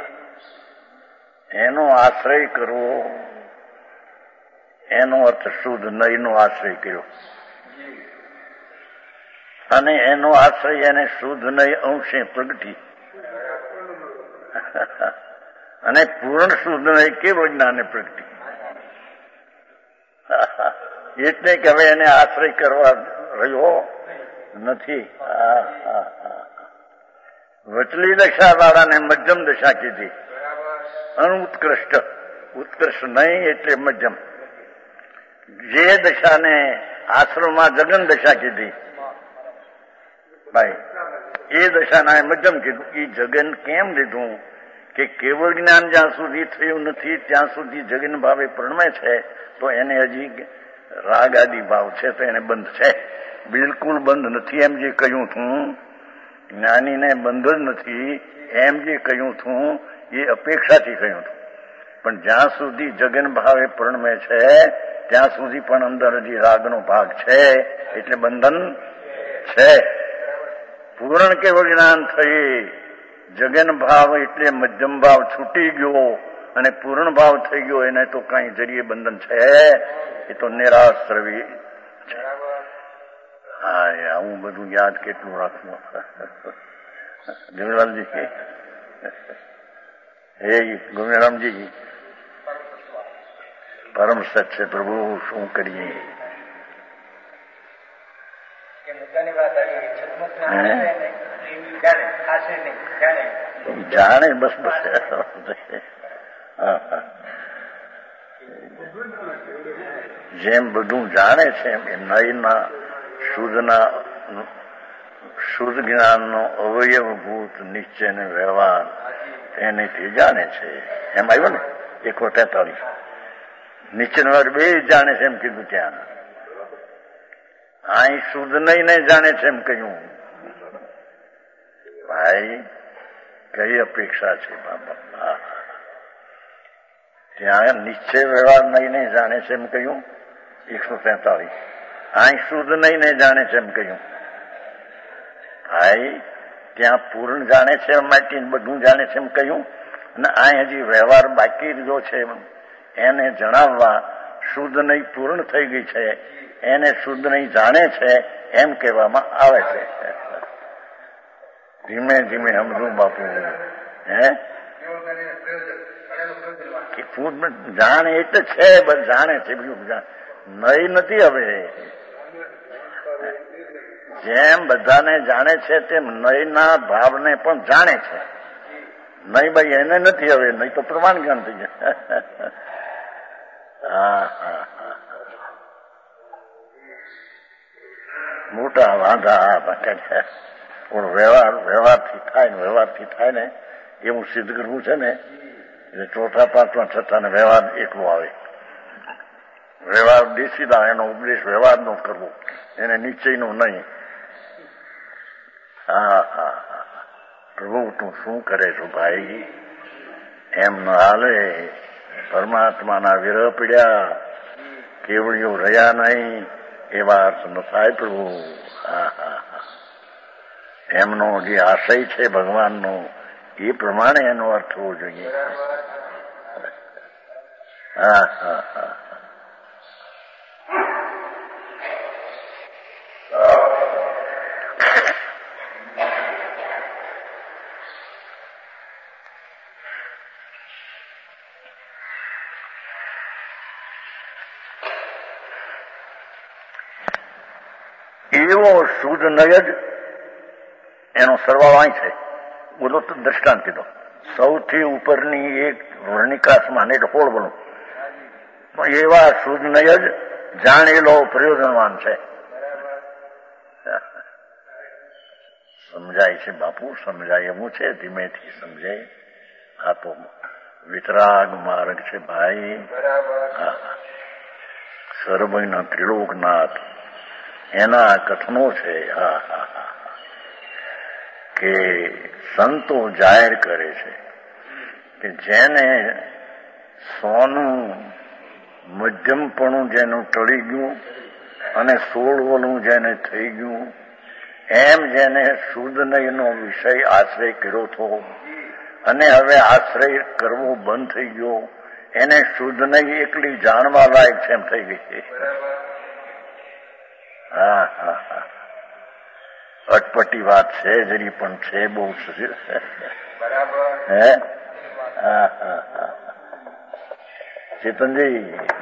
એનો આશ્રય કરવો એનો અર્થ શુદ્ધ નયનો આશ્રય કર્યો, અને એનો આશ્રય એને શુદ્ધ નય અંશે પ્રગટી અને પૂર્ણ શુદ્ધ નય કેવળ જ્ઞાને પ્રગટી. એટલે કે હવે એને આશ્રય કરવા રહ્યો નથી. વચલી દશા વાળાને મધ્યમ દશા કીધી. અનુત્કૃષ્ટ ઉત્કૃષ્ટ નહીં એટલે મધ્યમ. જે દશાને આશ્રમમાં જગન દશા કીધી ભાઈ, એ દશાના મધ્યમ કીધું. એ જગન કેમ લીધું કે કેવળ જ્ઞાન જ્યાં સુધી થયું નથી ત્યાં સુધી જગન ભાવે પ્રણમે છે તો એને હજી રાગ આદિ ભાવ છે તો એને બંધ છે. બિલકુલ બંધ નથી એમ જે કહ્યું છું. જ્ઞાનીને બંધ જ નથી એમ જે કહ્યું છું એ અપેક્ષાથી કહ્યું હતું. પણ જ્યાં સુધી જગન ભાવે પ્રણમે છે ત્યાં સુધી પણ અંદર હજી રાગનો ભાગ છે એટલે બંધન છે. પૂર્ણ કેવળ જ્ઞાન થઈ જગન ભાવ એટલે મધ્યમ ભાવ છૂટી ગયો અને પૂર્ણ ભાવ થઈ ગયો એને તો કઈ જરીએ બંધન છે એ તો નિરાશ્રવી છે. હા આવું બધું યાદ કેટલું રાખવું. દેવલાલજી હે ગોવિંદરામજી પરમ સત્ય પ્રભુ શું કરીએ? જાણે બસ બસ જેમ બધું જાણે છે એમ નયના શુદ્ધ જ્ઞાનનો અવયવભૂત નિશ્ચય ને વ્યવહાર એનેથી જાણે છે. એમ આવ્યો ને 143 નિશ્ચય વ્યવહાર બે જાણે છે એમ કીધું. ત્યાં અહીં શુદ્ધ નહીં જાણે છે એમ કહ્યું. ભાઈ કઈ અપેક્ષા છે બાબા? ત્યાં નિશ્ચય વ્યવહાર નહીં જાણે છે એમ કહ્યું 143. અહીં શુદ્ધ નહીં જાણે છે એમ કહ્યું. ભાઈ ત્યાં પૂર્ણ જાણે છે માટે બધું જાણે છે એમ કહ્યું. અને અહીં હજી વ્યવહાર બાકી રહ્યો છે એને જણાવવા શુદ્ધ નહીં પૂર્ણ થઈ ગઈ છે એને શુદ્ધ નહીં જાણે છે એમ કહેવામાં આવે છે. ધીમે ધીમે સમજું બાપુ. જાણે એ તો છે બસ જાણે છે બીજું નહીં નથી. હવે જેમ બધાને જાણે છે તેમ નયના ભાવને પણ જાણે છે. નહીં ભાઈ એને નથી. હવે નહીં તો પ્રમાણ જ્ઞાન થઈ જાય. મોટા વાંધા પણ વ્યવહારથી થાય ને એવું સિદ્ધ કરવું છે ને એટલે ચોથા પાંચમા છઠ્ઠા ને વ્યવહાર એકલો આવે. વ્યવહાર દેશીદા એનો ઉપદેશ વ્યવહાર નો કરવો એને નિશ્ચયનો નહીં. પ્રભુ તું શું કરે છો ભાઈ? એમ ન હાલે. પરમાત્માના વિરહ પીડ્યા કેવળીઓ રહ્યા નહીં એવા અર્થ ન થાય પ્રભુ. એમનો જે આશય છે ભગવાનનો એ પ્રમાણે એનો અર્થ હોવો જોઈએ. એવો શુદ્ધ નય જ એનો સરવાળો અહીં છે. બોલો તો દ્રષ્ટાંત કીધો. સૌથી ઉપરની એક વર્ણિકાસમાં એટલે હોળ બોલો એવા શુદ્ધ નય જ જાણેલો પ્રયોજનવાન છે. સમજાય છે બાપુ? સમજાય એવું છે? ધીમેથી સમજાય. આ તો વિતરાગ માર્ગ છે ભાઈ. સર્વના ત્રિલોકનાથ એના કથનો છે કે સંતો જાહેર કરે છે કે જેને સોનું મધ્યમપણું જેનું ટળી ગયું અને 16 જેને થઈ ગયું એમ જેને શુદ્ધ નયનો વિષય આશ્રય કર્યો હતો અને હવે આશ્રય કરવો બંધ થઈ ગયો એને શુદ્ધ નય એકલી જાણવા લાયક છે એમ થઈ ગઈ છે. અટપટી વાત છે જરી પણ છે બહુ. ચેતનજી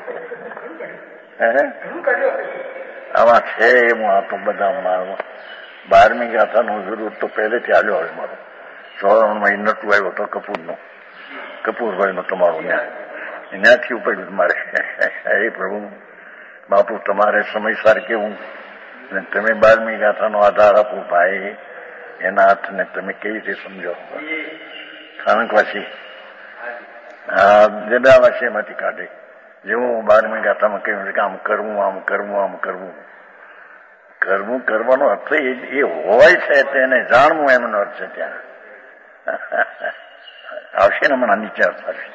આમાં છે હું આ તો બધા મારું 12મી ગાથાનું જરૂર તો પહેલેથી આવ્યો. હવે મારો 94 નતું આવ્યો તો કપૂરભાઈ નો તમારો ત્યાંથી ઉપાડ્યું મારે. એ પ્રભુ બાપુ તમારે સમયસર કેવું તમે 12મી ગાથાનો આધાર આપો ભાઈ. એના અર્થને તમે કેવી રીતે સમજો? સ્થાનકવાસી જદાવાસી એમાંથી કાઢે. જેવું 12મી ગાથામાં કહ્યું કે આમ કરવું કરવાનો અર્થ એ હોય છે તેને જાણવું એમનો અર્થ છે. ત્યાં આવશે ને હમણાં નીચે અર્થ આવશે.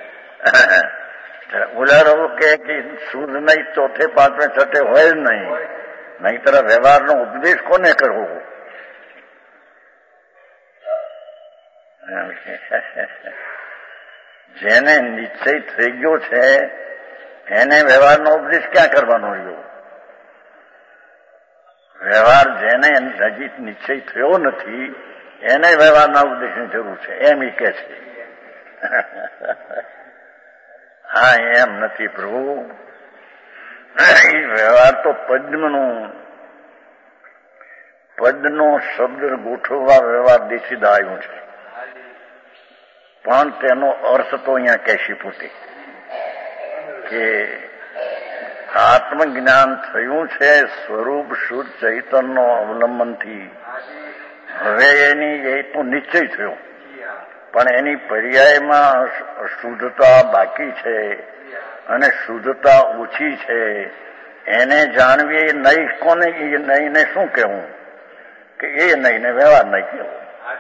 ઉલારો કે શુદ્ધ નહીં ચોથે પાંચમે છઠ્ઠે હોય જ નહીં. નહીંતર વ્યવહારનો ઉપદેશ કોને કરવો? જેને નિશ્ચય થઈ ગયો છે એને વ્યવહારનો ઉપદેશ ક્યાં કરવાનો રહ્યો? વ્યવહાર જેને હજી નિશ્ચય થયો નથી એને વ્યવહારના ઉપદેશની જરૂર છે એમ ઈ કે છે. હા, એમ નથી પ્રભુ. વ્યવહાર તો પદનો શબ્દ ગોઠવવા વ્યવહાર દેશી દાયું છે, પણ તેનો અર્થ તો અહીંયા કહેશી પોતે કે આત્મજ્ઞાન થયું છે સ્વરૂપ શુદ્ધ ચૈતન્ય અવલંબનથી. હવે એની એ તો નિશ્ચય થયો, પણ એની પર્યાયમાં શુદ્ધતા બાકી છે અને શુદ્ધતા ઓછી છે. એને જાણવી નહીં. કોને એ નહીંને શું કહેવું કે એ નહીં ને વ્યવહાર નહીં કહેવું.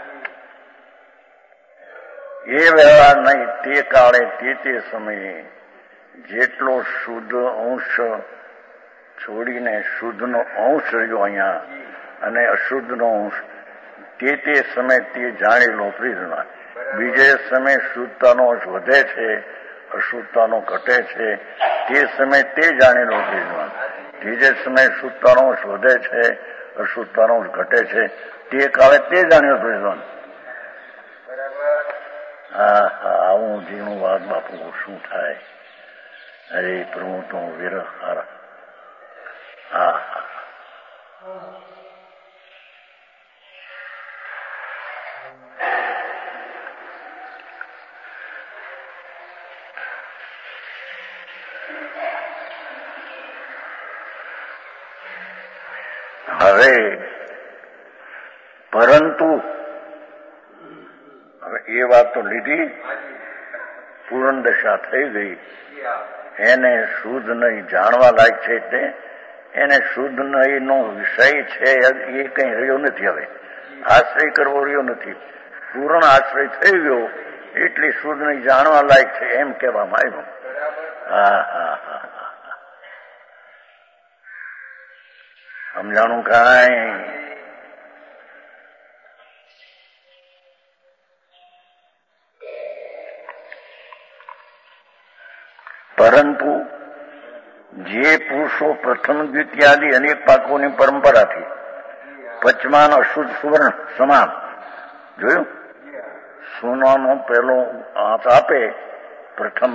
એ વ્યવહાર નહીં તે કાળે તે સમયે જેટલો શુદ્ધ અંશ છોડીને શુદ્ધનો અંશ રહ્યો અહીંયા અને અશુદ્ધનો અંશ તે સમયે તે જાણેલો પ્રિજ્ઞા. બીજે સમયે શુદ્ધતાનો અંશ વધે છે, અશુદ્ધતાનો ઘટે છે, તે સમયે તે જાણેલો પ્રિજ્ઞા. ત્રીજે સમયે શુદ્ધતાનો અંશ વધે છે, અશુદ્ધતાનો અંશ ઘટે છે, તે કાળે તે જાણેલો પ્રિજ્ઞા. હા, આવું જીણું વાત બાપુ શું થાય. અરે પ્રભુ તો વિરહ હારા. હા, હવે પરંતુ હવે એ વાત તો લીધી, પૂર્ણ દશા થઈ ગઈ. એને શુદ્ધ નહીં જાણવા લાયક છે એટલે એને શુદ્ધ નહીં નો વિષય છે એ કઈ રહ્યો નથી. હવે આશ્રય કરવો રહ્યો નથી. પૂર્ણ આશ્રય થઈ ગયો એટલે શુદ્ધ નહીં જાણવા લાયક છે એમ કહેવામાં આવ્યું. હા હા હા, સમજાણું કાંઈ? પરંતુ જે પુરુષો પ્રથમ દ્વિતીયાદિ અનેક પાકોની પરંપરાથી પચમાન અશુદ્ધ સુવર્ણ સમાન, જોયું? સોનાનો પહેલો હાથ આપે પ્રથમ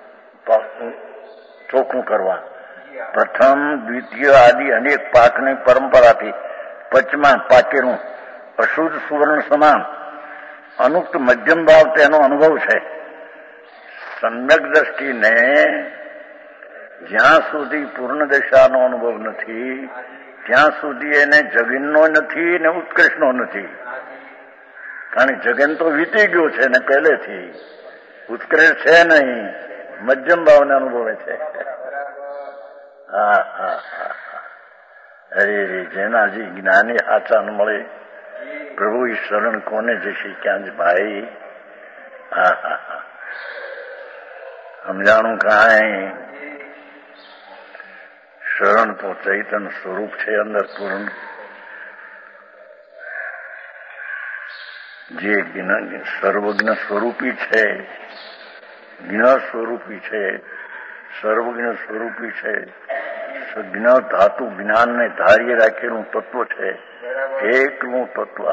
ચોખ્ખું કરવા. પ્રથમ દ્વિતીય આદિ અનેક પાકની પરંપરાથી પચમાન પાકેલું અશુદ્ધ સુવર્ણ સમાન અનુક્ત મધ્યમ ભાવ તેનો અનુભવ છે. સમ્યક દ્રષ્ટિને જ્યાં સુધી પૂર્ણ દશાનો અનુભવ નથી ત્યાં સુધી એને જગનનો નથી ને ઉત્કૃષ્ટનો નથી. કારણ કે જગન તો વીતી ગયો છે ને પહેલેથી, ઉત્કૃષ્ટ છે નહીં, મધ્યમ ભાવને અનુભવે છે. હા હા હા, અરે જેના જે જ્ઞાની આચાર મળે પ્રભુ શરણ કોને જશે ક્યાં જ ભાઈ. હા હા હા, સમજાણું કાંઈ? શરણ તો ચૈતન્ય સ્વરૂપ છે અંદર પૂર્ણ, જે સર્વજ્ઞ સ્વરૂપી છે, જ્ઞ સ્વરૂપી છે, સર્વજ્ઞ સ્વરૂપી છે, જ્ઞ ધાતુ જ્ઞાનને ધાર્ય રાખેલું તત્વ છે, એકલું તત્વ.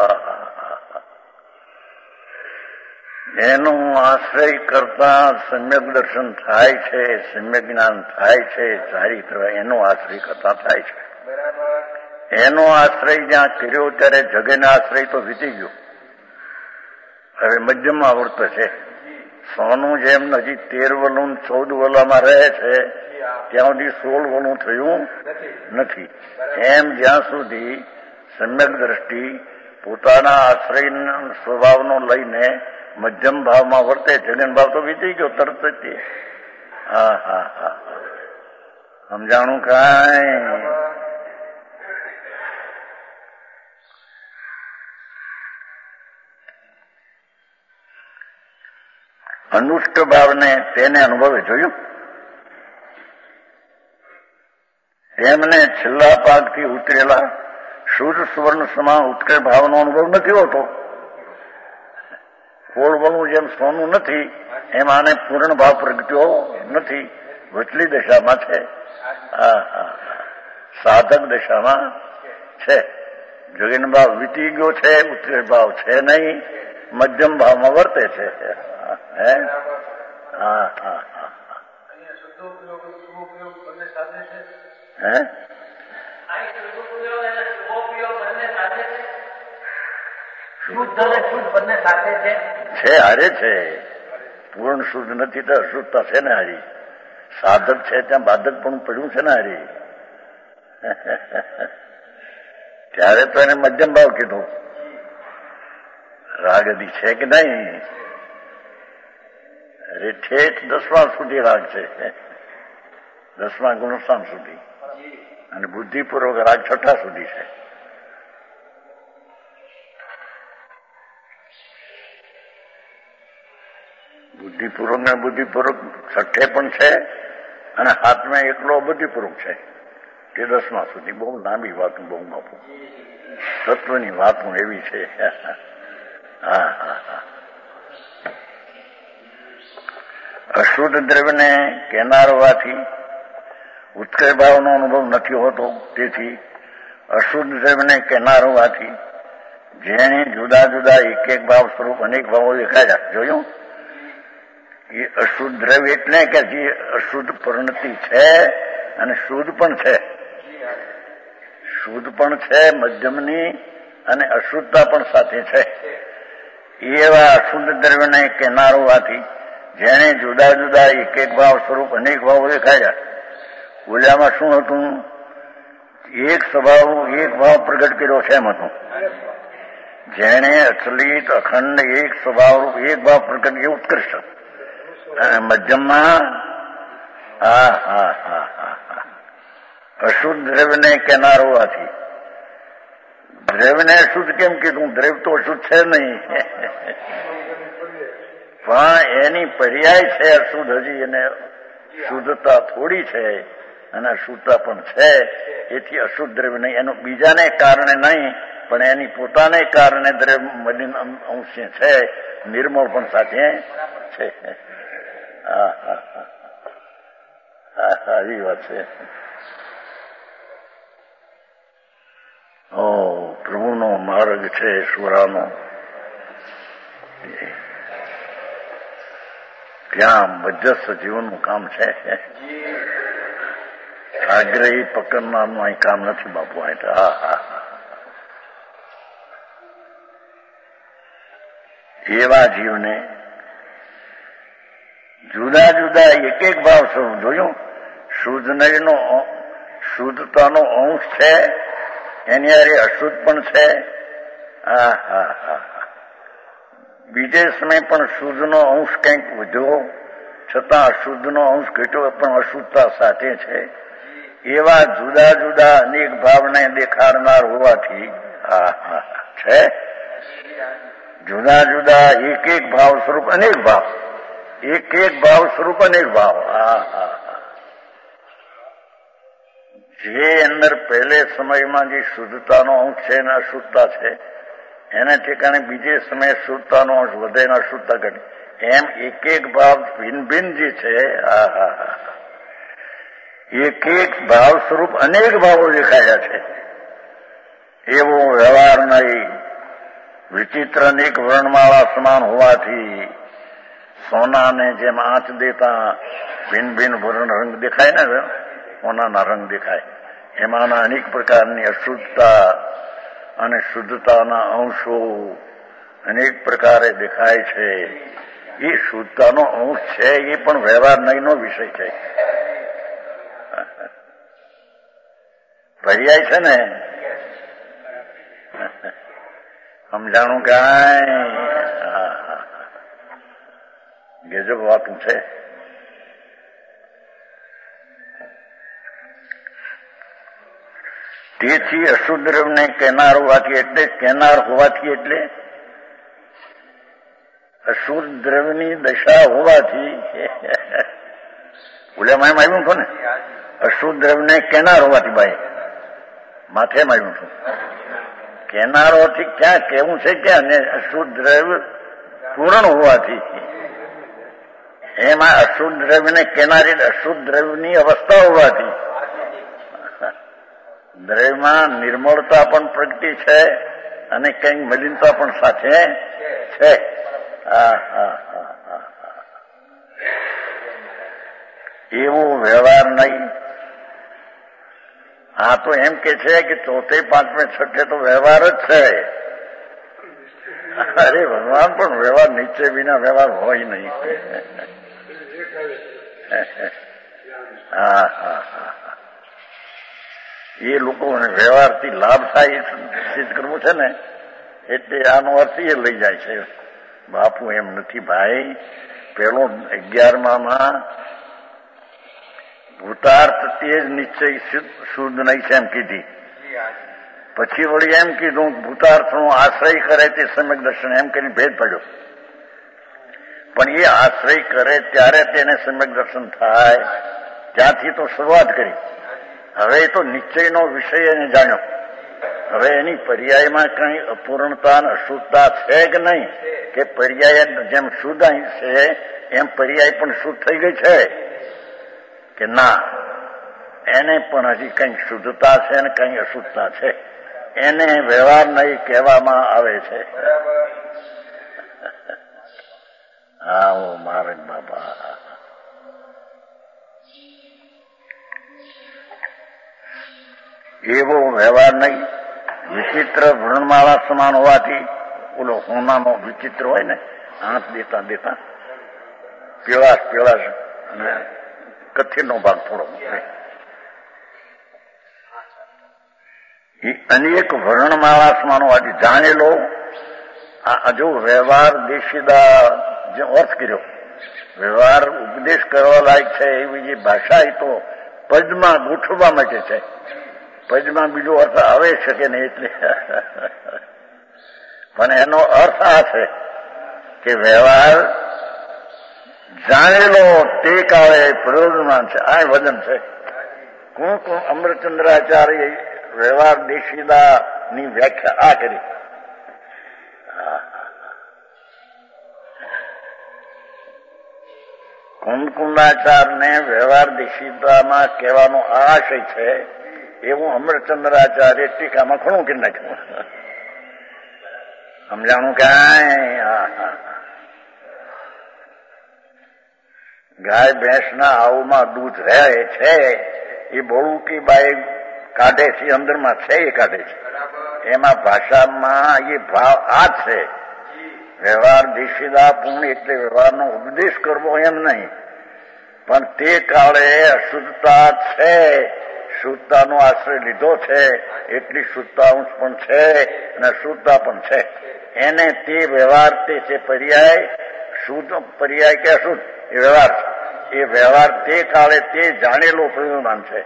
એનો આશ્રય કરતા સમ્યક દર્શન થાય છે, સમ્યક જ્ઞાન થાય છે, ચારિત્ર એનો આશ્રય કરતા થાય છે. એનો આશ્રય જ્યાં કર્યો ત્યારે જગન આશ્રય તો વીતી ગયો, હવે મધ્યમમાં વર્ત છે. સોનું જેમ હજી 13 વલું 14 વલામાં રહે છે ત્યાં સુધી 16 વલું થયું નથી. એમ જ્યાં સુધી સમ્યક દ્રષ્ટિ પોતાના આશ્રય સ્વભાવનો લઈને મધ્યમ ભાવમાં વર્તે, જગન ભાવ તો વીતી ગયો તરત જ. હા હા હા, સમજાણું કાંઈ? અનુષ્ટ ભાવને તેને અનુભવે, જોયું? તેમને છેલ્લા પાકથી ઉતરેલા શુદ્ધ સુવર્ણ સમાન ઉત્કૃષ્ટ ભાવનો અનુભવ નથી હોતો. કોળવણું જેમ સોનું નથી એમ આને પૂર્ણ ભાવ પ્રગટ્યો નથી, વચલી દશામાં છે. સાધક દશામાં છે. જોગીન ભાવ વીતી ગયો છે, ઉત્કૃષ્ટ ભાવ છે નહીં, મધ્યમ ભાવમાં વર્તે છે. હે હા હા હા હે છે હારે છે. પૂર્ણ શુદ્ધ નથી તો અશુદ્ધતા છે ને હારી. સાધક છે ત્યાં બાધક પણ પડ્યું છે ને હારી. ત્યારે તો એને મધ્યમ ભાવ કીધો. રાગદી છે કે નહીં? અરે ઠેઠ 10મા સુધી રાગ છે, 10મા ગુણસ્થાન સુધી, અને બુદ્ધિપૂર્વક રાગ 6ઠા સુધી છે. બુદ્ધિપૂર્વક ને બુદ્ધિપૂર્વક 6ઠે પણ છે, અને હાથમાં એકલો બુદ્ધિપૂર્વક છે તે 10મા સુધી. બહુ લાંબી વાતું, બહુ બાપુ તત્વની વાતું એવી છે. હા હા હા. અશુદ્ધ દ્રવ્યને કેનારવાથી ઉત્કર્ષ ભાવનો અનુભવ નથી હોતો. તેથી અશુદ્ધ દ્રવ્યને કેનારવાથી જેને જુદા જુદા એક એક ભાવ સ્વરૂપ અનેક ભાવો દેખાયા. જોયું? એ અશુદ્ધ દ્રવ્ય એટલે કે જે અશુદ્ધ પરિણતિ છે અને શુદ્ધ પણ છે. શુદ્ધ પણ છે મધ્યમની, અને અશુદ્ધતા પણ સાથે છે. એવા અશુદ્ધ દ્રવ્યને કેનારવાથી જેને જુદા જુદા એક એક ભાવ સ્વરૂપ અનેક ભાવો દેખાયા. ઓલામાં શું હતું? એક સ્વભાવ એક ભાવ પ્રગટ કર્યો છે એમ હતું. જેને અચલિત અખંડ એક સ્વભાવ એક ભાવ પ્રગટ એ ઉત્કૃષ્ટ. અને મધ્યમમાં હા હા હા હા હા અશુદ્ધ દ્રવ્યને કેનારવાથી. દ્રવ્યને અશુદ્ધ કેમ કીધું? દ્રવ્ય તો અશુદ્ધ છે નહીં, પણ એની પર્યાય છે અશુદ્ધ. હજી એને શુદ્ધતા થોડી છે અને અશુદ્ધતા પણ છે. એથી અશુદ્ધ દ્રવ્ય નહીં, એનું બીજાને કારણે નહીં, પણ એની પોતાને કારણે દ્રવ્ય મલિન અંશે છે, નિર્મળ પણ સાથે છે. હા હા હા હા હા એ વાત છે. પ્રભુનો માર્ગ છે ઈશ્વરાનો. ત્યાં મધ્યસ્થ જીવનનું કામ છે. આગ્રહી પકડનારનું અહીં કામ નથી બાપુ. અહીં હા હા એવા જીવને જુદા જુદા એક એક ભાવ સ્વરૂપ. જોયું? શુદ્ધનો શુદ્ધતાનો અંશ છે, એની હારે અશુદ્ધ પણ છે. હા હા હા બીજે સમય પણ શુદ્ધનો અંશ કંઈક વધ્યો, છતાં અશુદ્ધનો અંશ ઘટ્યો, પણ અશુદ્ધતા સાથે છે. એવા જુદા જુદા અનેક ભાવને દેખાડનાર હોવાથી હા હા છે. જુદા જુદા એક એક ભાવ સ્વરૂપ અનેક ભાવ, એક એક ભાવ સ્વરૂપ અનેક ભાવ. હા હા જે અંદર પહેલે સમયમાં જે શુદ્ધતાનો અંશ છે અને અશુદ્ધતા છે, એને ઠેકાણે બીજે સમયે શુદ્ધતાનો અંશ વધે ને અશુદ્ધતા ઘટે. એમ એક એક ભાવ ભિન્ન ભિન્ન જે છે, હા હા હા એક એક ભાવ સ્વરૂપ અનેક ભાવો દેખાયા છે. એવો વ્યવહાર નહીં. વિચિત્ર અનેક વર્ણમાળા સમાન હોવાથી સોનાને જેમ આંચ દેતા ભિન્ન ભિન્ન વર્ણ રંગ દેખાય ને, સોનાના રંગ દેખાય, એમાંના અનેક પ્રકારની અશુદ્ધતા અને શુદ્ધતાના અંશો અનેક પ્રકારે દેખાય છે. એ શુદ્ધતાનો અંશ છે, એ પણ વ્યવહાર નહીંનો વિષય છે. પર્યાય છે ને, સમજાણું કાંઈ? ગજબ વાતું છે. તેથી અશુદ્ધ દ્રવ્યને કેનાર હોવાથી, એટલે કેનાર હોવાથી એટલે અશુદ્ધ દ્રવ્યની દશા હોવાથી ઓલામાં એમ આવ્યું છું ને, અશુદ્ધ દ્રવ્યને કેનાર હોવાથી ભાઈ માથે એમ આવ્યું છું. કેનારોથી ક્યાં કેવું છે ક્યાં ને અશુદ્ધ દ્રવ્ય પૂર્ણ હોવાથી એમાં અશુદ્ધ દ્રવ્યને કેનારી અશુદ્ધ દ્રવ્યની અવસ્થા હોવાથી દ્રવ્યમાં નિર્મળતા પણ પ્રગટી છે અને કંઈક મલિનતા પણ સાથે છે. એવો વ્યવહાર નહીં. આ તો એમ કે છે કે ચોથે પાંચમે છઠ્ઠે તો વ્યવહાર જ છે. અરે ભગવાન પણ વ્યવહાર નીચે વિના વ્યવહાર હોય નહીં. એ લોકોને વ્યવહારથી લાભ થાય સિદ્ધ કરવું છે ને, એટલે આનો અર્થ એ લઈ જાય છે. બાપુ એમ નથી ભાઈ. પેલો 11માં ભૂતાર્થ તે જ નિશ્ચય શુદ્ધ નહીં છે એમ કીધી. પછી વળી એમ કીધું ભૂતાર્થનો આશ્રય કરે તે સમ્યક દર્શન, એમ કરીને ભેદ પડ્યો. પણ એ આશ્રય કરે ત્યારે તેને સમ્યક દર્શન થાય, ત્યાંથી તો શરૂઆત કરી. હવે એ તો નિશ્ચયનો વિષય એને જાણ્યો. હવે એની પર્યાયમાં કઈ અપૂર્ણતા અને અશુદ્ધતા છે કે નહીં, કે પર્યાય જેમ શુદ્ધ છે એમ પર્યાય પણ શુદ્ધ થઈ ગઈ છે કે ના, એને પણ હજી કંઈક શુદ્ધતા છે અને કંઈ અશુદ્ધતા છે. એને વ્યવહાર નહીં કહેવામાં આવે છે. હા ઓ મહારાજ બાબા, એવો વ્યવહાર નહીં. વિચિત્ર વૃણમાળા સમાન હોવાથી ઓલો હોનાનો વિચિત્ર હોય ને, આંખ દેતા દેતા પીળાશ અને કથિરનો ભાગ થોડો એ અનેક વર્ણમાળા સમાન હોવાથી જાણેલો. આ જો વ્યવહાર દેશીદા જે અર્થ કર્યો, વ્યવહાર ઉપદેશ કરવા લાયક છે એવી જે ભાષા એ તો પદમાં ગોઠવવા માટે છે. પદમાં બીજો અર્થ આવે શકે નહીં એટલે. પણ એનો અર્થ આ છે કે વ્યવહાર જાણેલો તે કાળે પ્રયોજનમાન છે. આ વજન છે. કોણ અમરચંદ્રાચાર્ય વ્યવહાર દેશીદા ની વ્યાખ્યા આ કરી. કુંદકુંદાચાર્યને વ્યવહાર દેશીદામાં કહેવાનો આશય છે એવું અમરચંદ્રાચાર્ય ટીકામાં ઘણું કરી નાખ્યું. સમજાણું કાંઈ? ગાય ભેંસના આવમાં દૂધ રહે છે એ બળુકી બાઈ કાઢે છે, અંદરમાં છે એ કાઢે છે. એમાં ભાષામાં એ ભાવ આ છે. વ્યવહાર દેશીદા પૂર્ણ એટલે વ્યવહારનો ઉપદેશ કરવો એમ નહીં, પણ તે કાળે અશુદ્ધતા છે, શુદ્ધતાનો આશ્રય લીધો છે, એટલી શુદ્ધતા અંશ પણ છે અને અશુદ્ધતા પણ છે. એને તે વ્યવહાર તે છે પર્યાય. શુદ્ધ પર્યાય કે અશુદ્ધ એ વ્યવહાર છે. એ વ્યવહાર તે કાળે તે જાણેલો પ્રયોજન છે.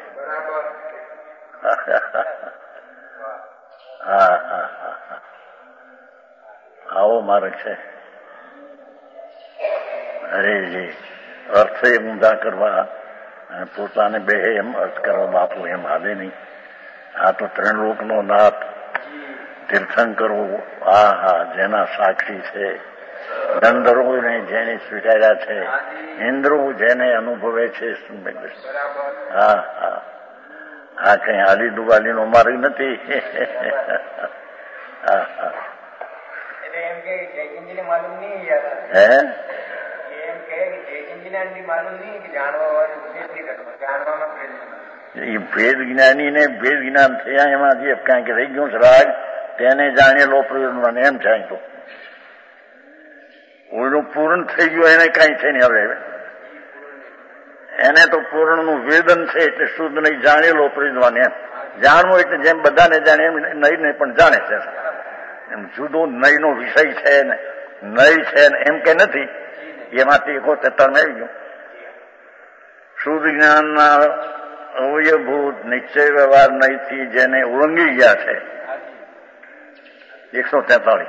આવો માર્ગ છે. હરેજી અર્થ એ ઊંધા કરવા અને પોતાને બે એમ અર્થ કરવા બાપુ એમ હાલે નહીં. આ તો 3 લોકનો નાથ તીર્થંકરો જેના સાક્ષી છે, ગંધર્વોને જેને સ્વીકાર્યા છે, ઇન્દ્રો જેને અનુભવે છે. આ કઈ હાલી દુવાલીનો માર્ગ નથી. એ ભેદ જ્ઞાની ને ભેદ જ્ઞાન થયા એમાં જે કાંઈક રહી ગયું છે રાગ, તેને જાણેલો પ્રયોજન એમ જાય. તો ઓનું પૂર્ણ થઈ ગયું એને કઈ છે નહીં. હવે એને તો પૂર્ણનું વેદન છે એટલે શુદ્ધ નહીં, જાણેલો પ્રયોજન એમ. જાણવું એટલે જેમ બધાને જાણે એમ નહીં પણ જાણે છે. એમ જુદો નયનો વિષય છે ને નય છે ને એમ કે નથી. એમાંથી 71 આવી ગયું. શુદ્ધ જ્ઞાનના અવયભૂત નિશ્ચય વ્યવહાર નહીંથી જેને ઓળંગી ગયા છે 143.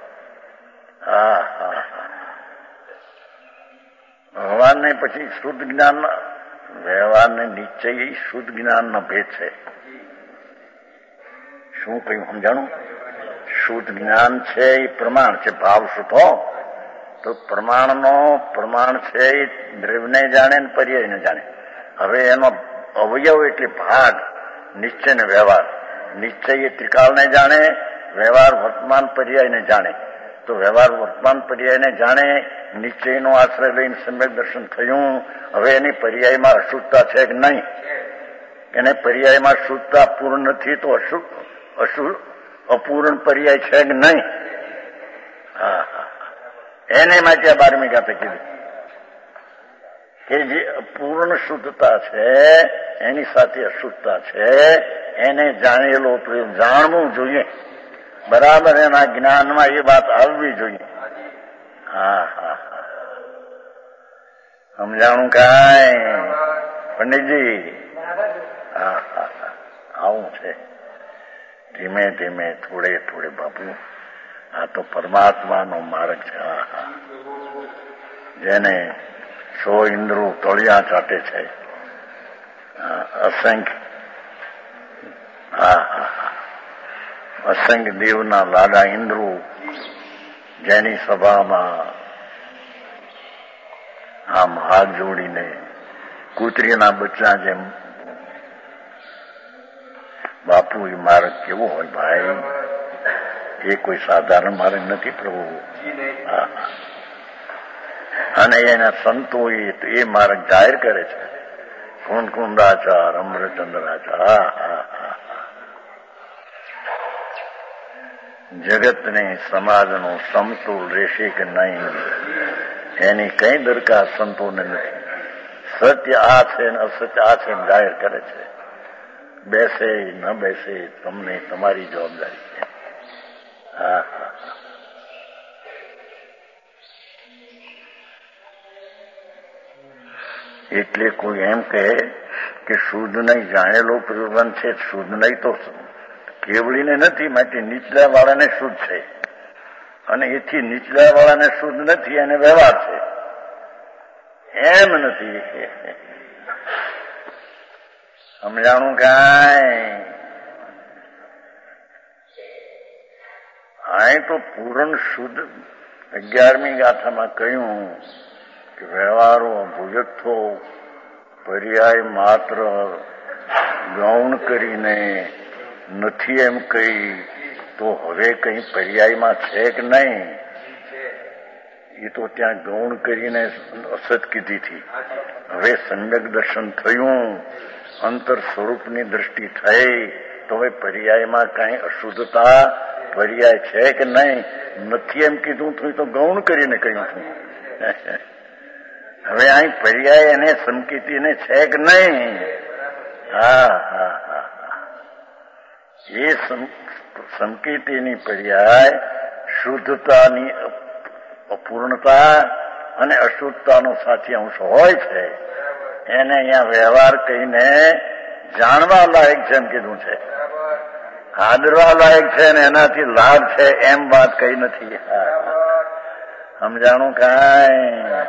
ભગવાનને પછી શુદ્ધ જ્ઞાન વ્યવહારને નિશ્ચય શુદ્ધ જ્ઞાનનો ભેદ છે. શું કહ્યું સમજાણું? શુદ્ધ જ્ઞાન છે એ પ્રમાણ છે. ભાવ શુદ્ધો તો પ્રમાણ છે એ દ્રવ્યને જાણે ને પર્યાયને જાણે. હવે એનો અવયવ એટલે ભાગ નિશ્ચય ને વ્યવહાર નિશ્ચય એ ત્રિકાળને જાણે, વ્યવહાર વર્તમાન પર્યાયને જાણે. તો વ્યવહાર વર્તમાન પર્યાયને જાણે, નિશ્ચયનો આશ્રય લઈને સમ્યક દર્શન થયું. હવે એની પર્યાયમાં અશુદ્ધતા છે કે નહીં? એને પર્યાયમાં શુદ્ધતા પૂર્ણ નથી તો અપૂર્ણ પર્યાય છે કે નહીં? એને માટે આ 12મી ગાથા કીધી કે જે અપૂર્ણ શુદ્ધતા છે એની સાથે અશુદ્ધતા છે, એને જાણેલો જાણવું જોઈએ. બરાબર એના જ્ઞાનમાં એ વાત આવવી જોઈએ. સમજાણું કાંઈ પંડિતજી? આવું છે. ધીમે ધીમે થોડે થોડે બાપુ, આ તો પરમાત્માનો માર્ગ છે. જેને 100 ઇન્દ્રો તળિયા ચાટે છે, અસંખ્ય અસંખ્ય દેવના લાડા ઇન્દ્રો જેની સભામાં આમ હાથ જોડીને કૂતરીના બચ્ચા જેમ, બાપુ એ માર્ગ કેવો હોય ભાઈ? એ કોઈ સાધારણ માર્ગ નથી પ્રભુ. અને એના સંતો એ માર્ગ જાહેર કરે છે. કુંડાચાર, અમૃતચંદ્રાચાર. જગતને સમાજનો સમતોલ રહેશે કે નહીં એની કઈ દરકાર સંતોને નથી. સત્ય આ છે ને અસત્ય આ છે જાહેર કરે છે. બેસે ન બેસે તમને તમારી જવાબદારી છે. એટલે કોઈ એમ કહે કે શુદ્ધ નહીં, જાણેલો પ્રબંધ છે, શુદ્ધ નહીં તો કેવળીને નથી, માટે નીચલા વાળાને શુદ્ધ છે, અને એથી નીચલા વાળાને શુદ્ધ નથી એને વ્યવહાર છે. એમ નથી. સમજાણું કાંઈ? અહીં તો પૂર્ણ શુદ્ધ 11મી ગાથામાં કહ્યું કે વ્યવહારો ભૂજથ્થો પર્યાય માત્ર ગૌણ કરીને નથી એમ કહી તો હવે કઈ પર્યાયમાં છે કે નહીં? એ તો ત્યાં ગૌણ કરીને અસત કીધી હતી. હવે સમ્યક દર્શન થયું, અંતર સ્વરૂપની દ્રષ્ટિ થઈ, તો હવે પર્યાયમાં કઈ અશુદ્ધતા પર્યાય છે કે નહીં? નથી એમ કીધું તો ગૌણ કરીને કહ્યું હતું. હવે અહીં પર્યાય એને સંકેતીને છે કે નહીં? એ સંકેતીની પર્યાય શુદ્ધતાની અપૂર્ણતા અને અશુદ્ધતાનો સાચી અંશ હોય છે. એને અહીંયા વ્યવહાર કહીને જાણવા લાયક છે એમ કીધું છે, આદરવા લાયક છે ને એનાથી લાભ છે એમ વાત કઈ નથી. સમજાણું કાંઈ?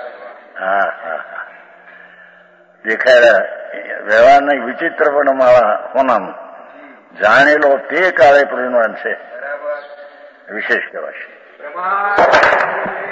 દેખાય વ્યવહારના વિચિત્ર પણ હોનાનું જાણેલો તે કાળે પરિણામ છે, વિશેષ કહેવાશે.